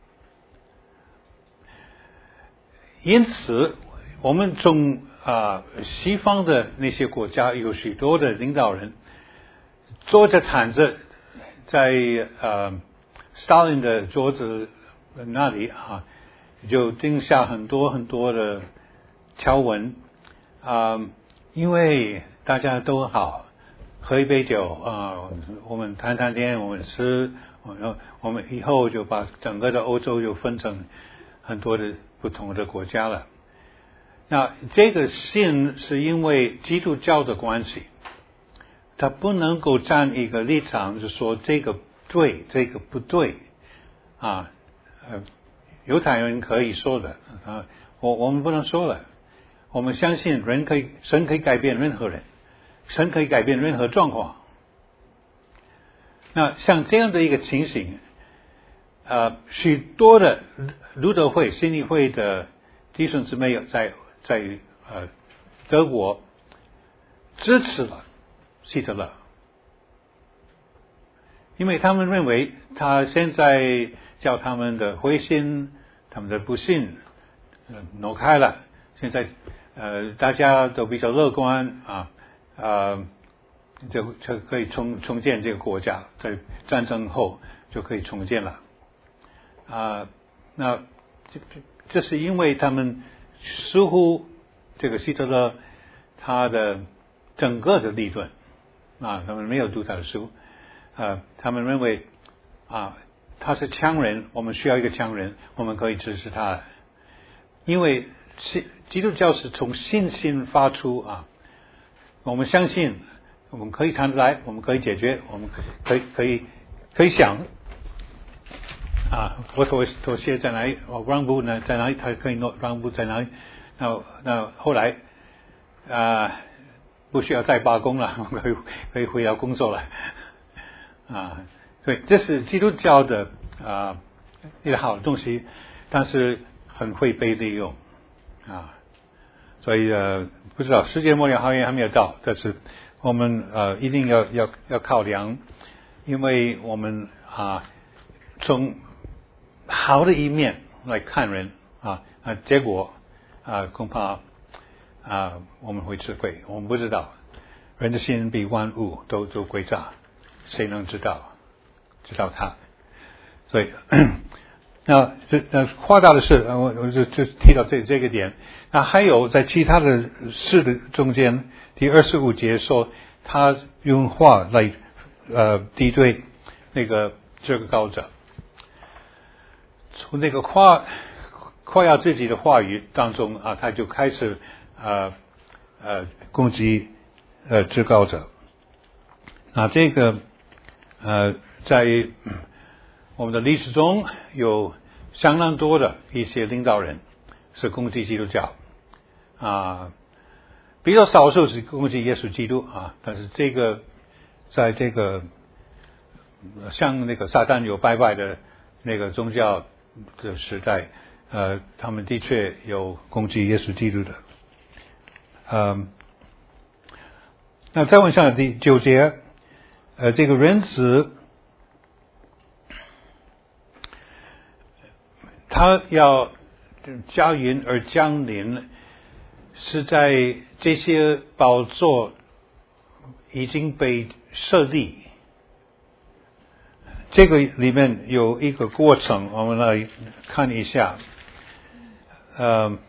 因此我们从啊、呃、西方的那些国家有许多的领导人坐着躺着在呃斯大林的桌子那里啊，就定下很多很多的条文啊、呃，因为大家都好，喝一杯酒啊、呃，我们谈谈天，我们吃，我们以后就把整个的欧洲就分成很多的不同的国家了。那这个信是因为基督教的关系，他不能够站一个立场，就说这个对，这个不对啊。呃，犹太人可以说的啊，我我们不能说了。我们相信人可以，神可以改变任何人，神可以改变任何状况。那像这样的一个情形，呃，许多的路德会、信义会的弟兄姊妹在在呃德国支持了希特勒，因为他们认为他现在叫他们的灰心、他们的不幸呃挪开了，现在呃大家都比较乐观啊，呃就就可以重重建这个国家，在战争后就可以重建了啊。那这这是因为他们似乎这个希特勒他的整个的理论啊，他们没有读他的书，呃，他们认为啊他是强人，我们需要一个强人，我们可以支持他，因为基督教是从信心发出啊，我们相信我们可以谈得来，我们可以解决，我们可以可以可以想啊，我妥妥协在哪里，我让步呢在哪里，他可以让步在哪里，那那后来啊不需要再罢工了，我们可以可以回到工作了啊，所以这是基督教的啊一个好的东西，但是很会被利用啊，所以呃不知道世界末日好像还没有到，但是我们呃一定要要要考量，因为我们啊从好的一面来看人啊啊结果啊恐怕啊我们会吃亏，我们不知道人的心比万物都都诡诈，谁能知道知道他？所以那这那夸大的是，我我就就提到这这个点。那还有在其他的事的中间，第二十五节说他用话来呃敌对那个这个高者，从那个夸夸耀自己的话语当中啊，他就开始呃呃攻击呃至高者。那这个呃在我们的历史中有相当多的一些领导人是攻击基督教啊，比较少数是攻击耶稣基督啊，但是这个在这个像那个撒旦有拜拜的那个宗教的时代，呃，他们的确有攻击耶稣基督的。嗯，那再往下第九节，呃，这个仁慈，他要加云而降临，是在这些宝座已经被设立。这个里面有一个过程，我们来看一下。呃，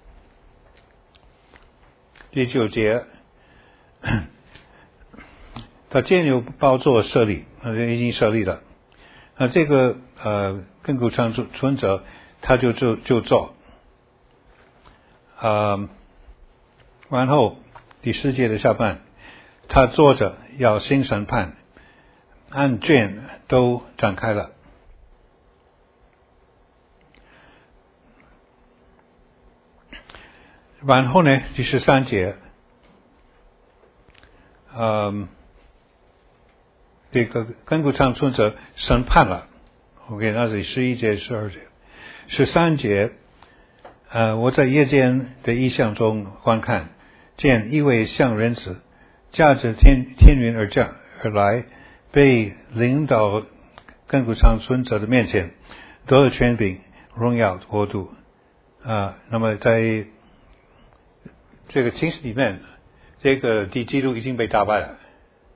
第九节，他建有宝座设立，已经设立了。那这个呃，亘古常存者，他就就就做。呃，然后第十节的下半，他坐着要行审判。案卷都展开了，然后呢，第十三节，嗯，这个亘古常存者审判了。OK， 那是十一节、十二节、十三节。呃，我在夜间的异象中观看，见一位像人子，驾着天天云而降而来。被领导亘古常存者的面前，得了权柄、荣耀、国度啊。那么在这个情势里面，这个敌基督已经被打败了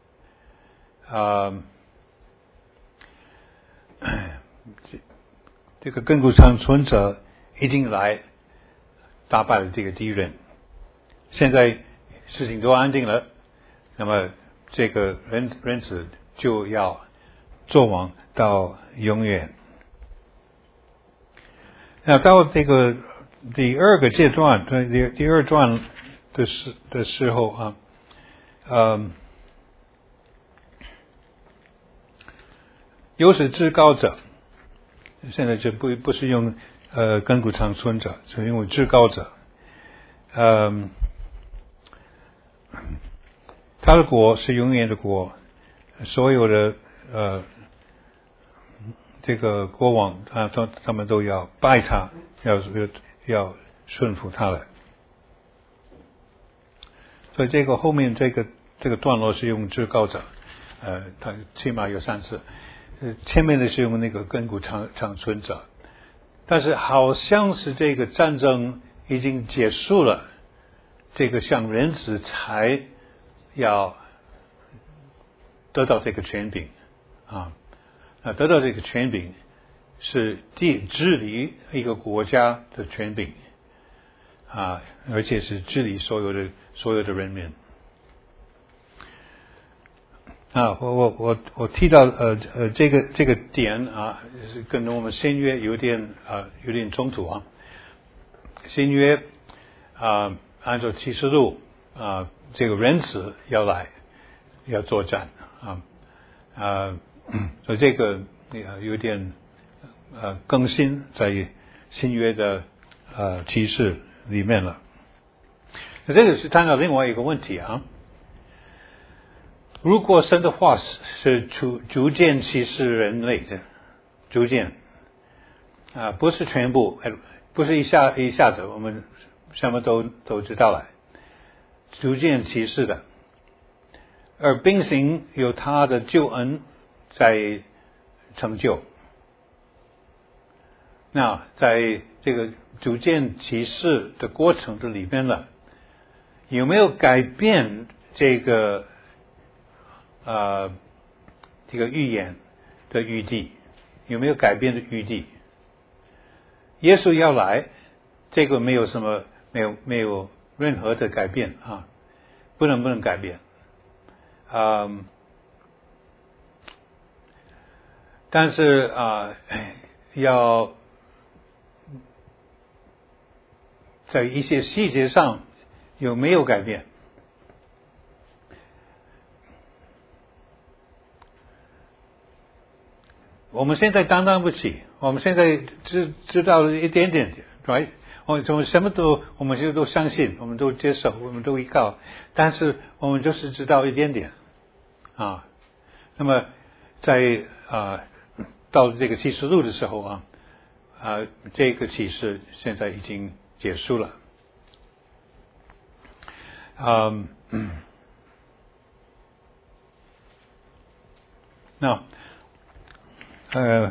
啊。这这个亘古常存者已经来打败了这个敌人，现在事情都安定了，那么这个人人子就要做王到永远。那到这个第二个阶段，第第二段的时的时候啊，嗯，又是至高者，现在就不不是用呃亘古常存者，是因为至高者，嗯，他的国是永远的国。所有的呃，这个国王啊，他他们都要拜他，要要顺服他的。所以这个后面这个这个段落是用至高者，呃，他起码有三次。呃，前面的是用那个亘古常常存者，但是好像是这个战争已经结束了，这个像人子才要得到这个权柄啊，那得到这个权柄是治治理一个国家的权柄啊，而且是治理所有的所有的人民啊。我我我我提到呃呃这个这个点啊，是跟我们新约有点啊有点冲突啊。新约啊，按照启示录啊，这个人子要来要作战。啊，呃，所以这个呃有点呃更新在新约的呃启示里面了。那这个是谈到另外一个问题啊，如果神的话是是逐逐渐启示人类的，逐渐啊，不是全部，不是一下一下子我们什么都都知道了，逐渐启示的。而并行有他的救恩在成就。那在这个逐渐启示的过程的里面呢，有没有改变这个呃这个预言的余地？有没有改变的余地？耶稣要来，这个没有什么，没有没有任何的改变啊，不能不能改变。嗯，但是啊、呃，要在一些细节上有没有改变？我们现在担当不起，我们现在知知道了一点点 ，right？ 我们什么都，我们就都相信，我们都接受，我们都依靠，但是我们就是知道一点点啊。那么在啊到这个启示录的时候啊，啊这个启示现在已经结束了。嗯，那呃，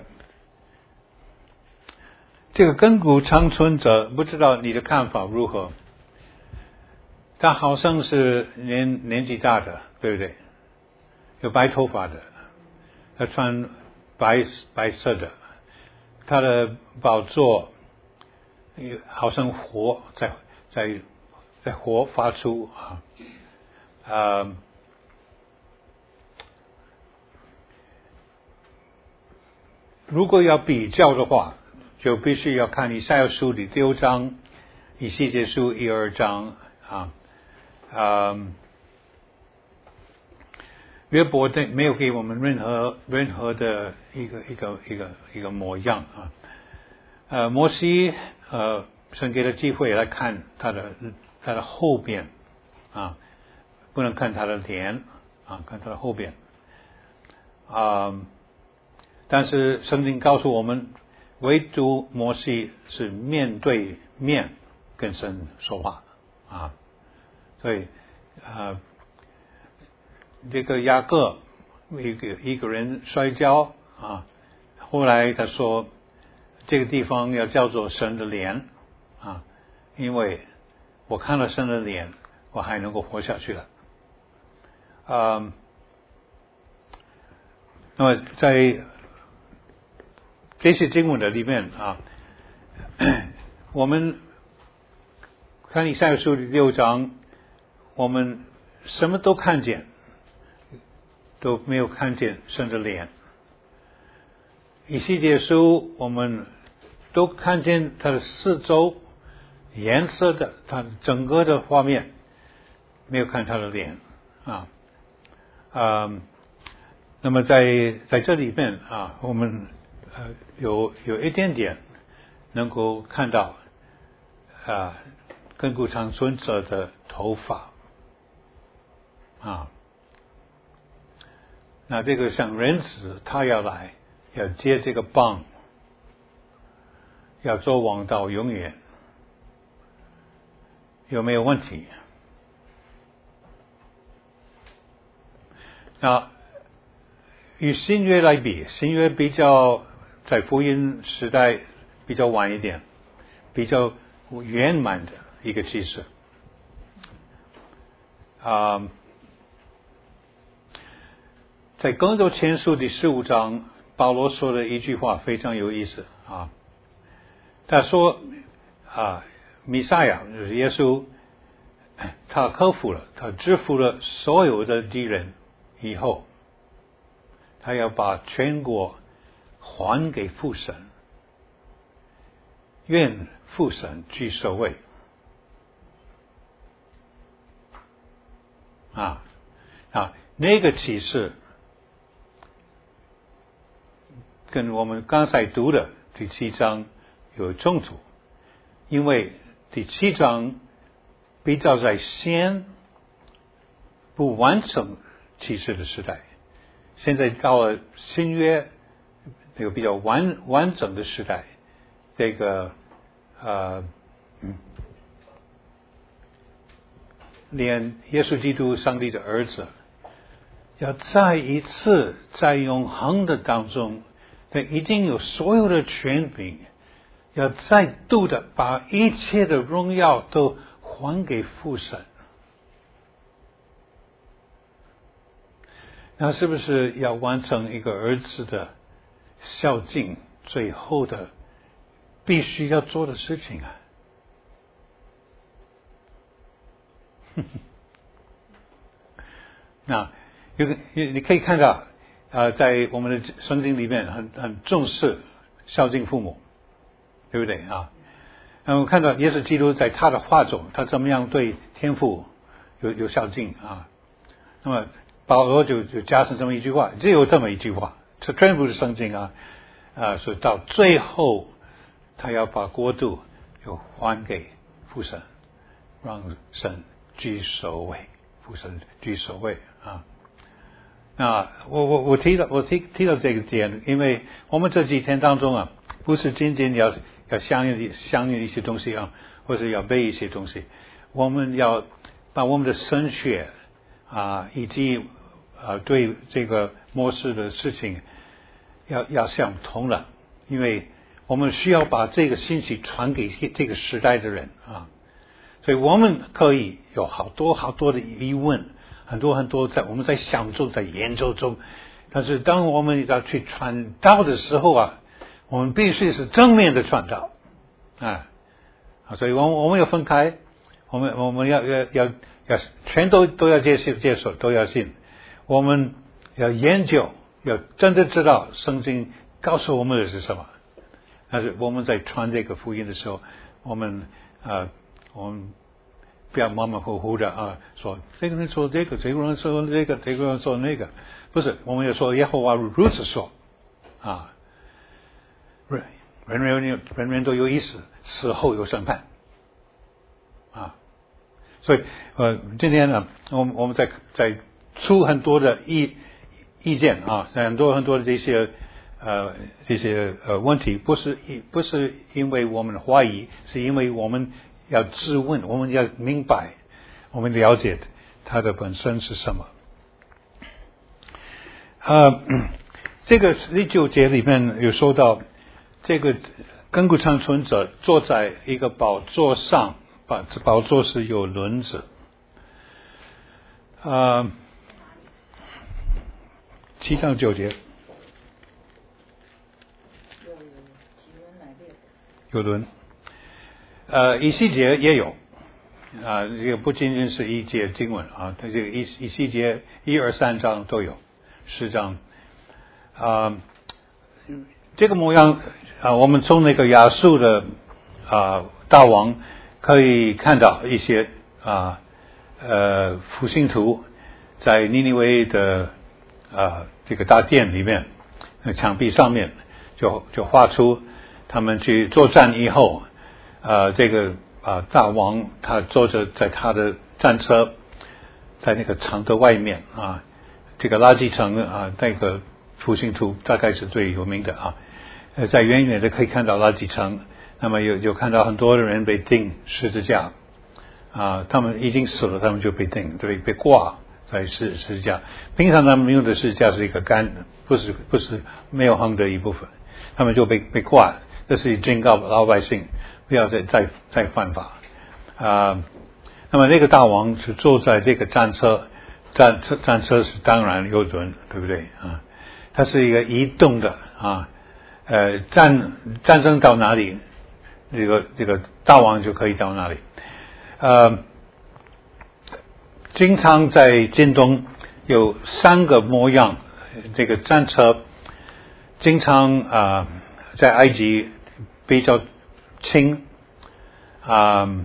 这个亘古长存者，不知道你的看法如何？他好像是年年纪大的，对不对？有白头发的，他穿白白色的，他的宝座好像火在在在火发出啊，呃，如果要比较的话，就必须要看以赛亚书第六章、以西结书一二章啊，嗯。约伯的没有给我们任何任何的一个一个一个一个模样啊，呃，摩西呃，神给了机会来看他的他的后边啊，不能看他的脸啊，看他的后边啊，但是圣经告诉我们，唯独摩西是面对面跟神说话啊，所以啊。这个雅各一个一个人摔跤啊，后来他说这个地方要叫做神的脸啊，因为我看了神的脸，我还能够活下去了。啊，那么在这些经文的里面啊，我们看以赛亚书第六章，我们什么都看见。都没有看见神的脸。以西结书我们都看见它的四周颜色的，它整个的画面，没有看他的脸啊啊。那么在在这里面啊，我们呃有有一点点能够看到啊亘古长存者的头发啊。那这个像人子，他要来，要接这个棒，要做王到永远，有没有问题？那与新约来比，新约比较在福音时代比较晚一点，比较圆满的一个启示啊。在哥林多前书第十五章，保罗说的一句话非常有意思啊。他说啊，弥赛亚就是耶稣，他克服了，他制服了所有的敌人以后，他要把全国还给父神，愿父神居首位啊啊，那个启示跟我们刚才读的第七章有冲突，因为第七章比较在先不完成启示的时代，现在到了新约那个比较完完整的时代，这个呃嗯，连耶稣基督上帝的儿子要再一次在永恒的当中，他已经有所有的权柄，要再度的把一切的荣耀都还给父神。那是不是要完成一个儿子的孝敬最后的必须要做的事情啊？那有个你可以看到呃，在我们的圣经里面很很重视孝敬父母，对不对啊？ 嗯，我看到耶稣基督在他的话中，他怎么样对天父有有孝敬啊？那么保罗就就加上这么一句话，只有这么一句话，这全部是圣经啊啊，所以到最后他要把国度又还给父神，让神居首位，父神居首位啊。那我我我提到我提提到这个点，因为我们这几天当中啊，不是仅仅要要相应相应一些东西啊，或者要背一些东西，我们要把我们的神学啊，以及啊对这个末世的事情要要相通了，因为我们需要把这个信息传给这个时代的人啊，所以我们可以有好多好多的疑问。很多很多在我们在想中在研究中，但是当我们要去传道的时候啊，我们必须是正面的传道啊，所以我们我们要分开，我们我们要要要要全都都要接受接受都要信，我们要研究，要真的知道圣经告诉我们的是什么，但是我们在传这个福音的时候，我们啊我们。不要马马虎虎的啊，说这个人说这个，这个人说这个，这个人说那个，不是，我们要说耶和华如此说啊，人人人人人都有意思，死后有审判啊，所以呃，今天呢，我们我们在在出很多的意意见啊，很多很多的这些呃这些呃问题，不是不是因为我们怀疑，是因为我们。要质问，我们要明白，我们了解它的本身是什么。呃，这个第九节里面有说到，这个亘古长存者坐在一个宝座上，宝宝座是有轮子。呃，七章九节。有轮。呃，以西结也有啊，这个不仅仅是一节经文啊，它这个以以西结一二三章都有，十章啊，这个模样啊，我们从那个亚述的啊大王可以看到一些啊呃复兴图，在尼尼微的啊这个大殿里面，墙壁上面就就画出他们去作战以后。呃，这个啊、呃、大王他坐着在他的战车，在那个城的外面啊，这个垃圾城啊，那个复兴图大概是最有名的啊。呃，在远远的可以看到垃圾城，那么有有看到很多的人被钉十字架啊，他们已经死了，他们就被钉，对，被挂在十十字架。平常他们用的十字架是一个杆，不是不是没有横的一部分，他们就被被挂，这是警告老百姓。不要再再再犯法啊、呃！那么那个大王是坐在这个战车，战车战车是当然有轮，对不对啊？它是一个移动的啊，呃，战战争到哪里，这个这个大王就可以到哪里。呃，经常在近东有三个模样，这个战车经常啊、呃，在埃及比较。轻啊、嗯，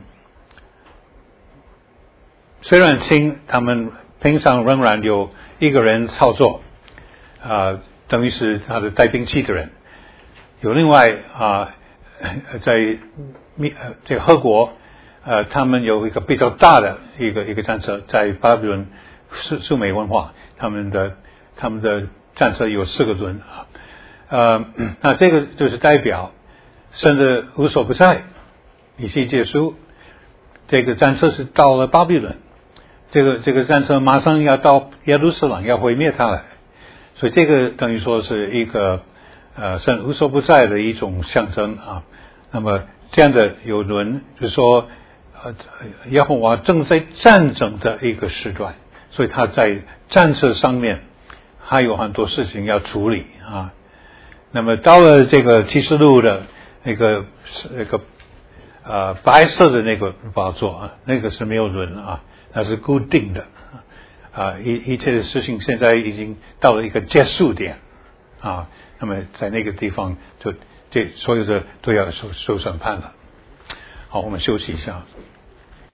虽然轻，他们平常仍然有一个人操作啊，等于是他的带兵器的人。有另外啊，在密这个俄国，呃，他们有一个比较大的一个一个战车，在巴比伦苏苏美文化，他们的他们的战车有四个轮啊，呃，那这个就是代表。神的无所不在，以西结书，这个战车是到了巴比伦，这个这个战车马上要到耶路撒冷，要毁灭它了，所以这个等于说是一个呃神无所不在的一种象征啊。那么这样的有轮，就是说呃耶和华正在战争的一个时段，所以他在战车上面还有很多事情要处理啊。那么到了这个启示录的。那个那个呃白色的那个宝座啊，那个是没有轮啊，那是固定的啊，一一切的事情现在已经到了一个结束点啊，那么在那个地方就这所有的都要受受审判了好，我们休息一下。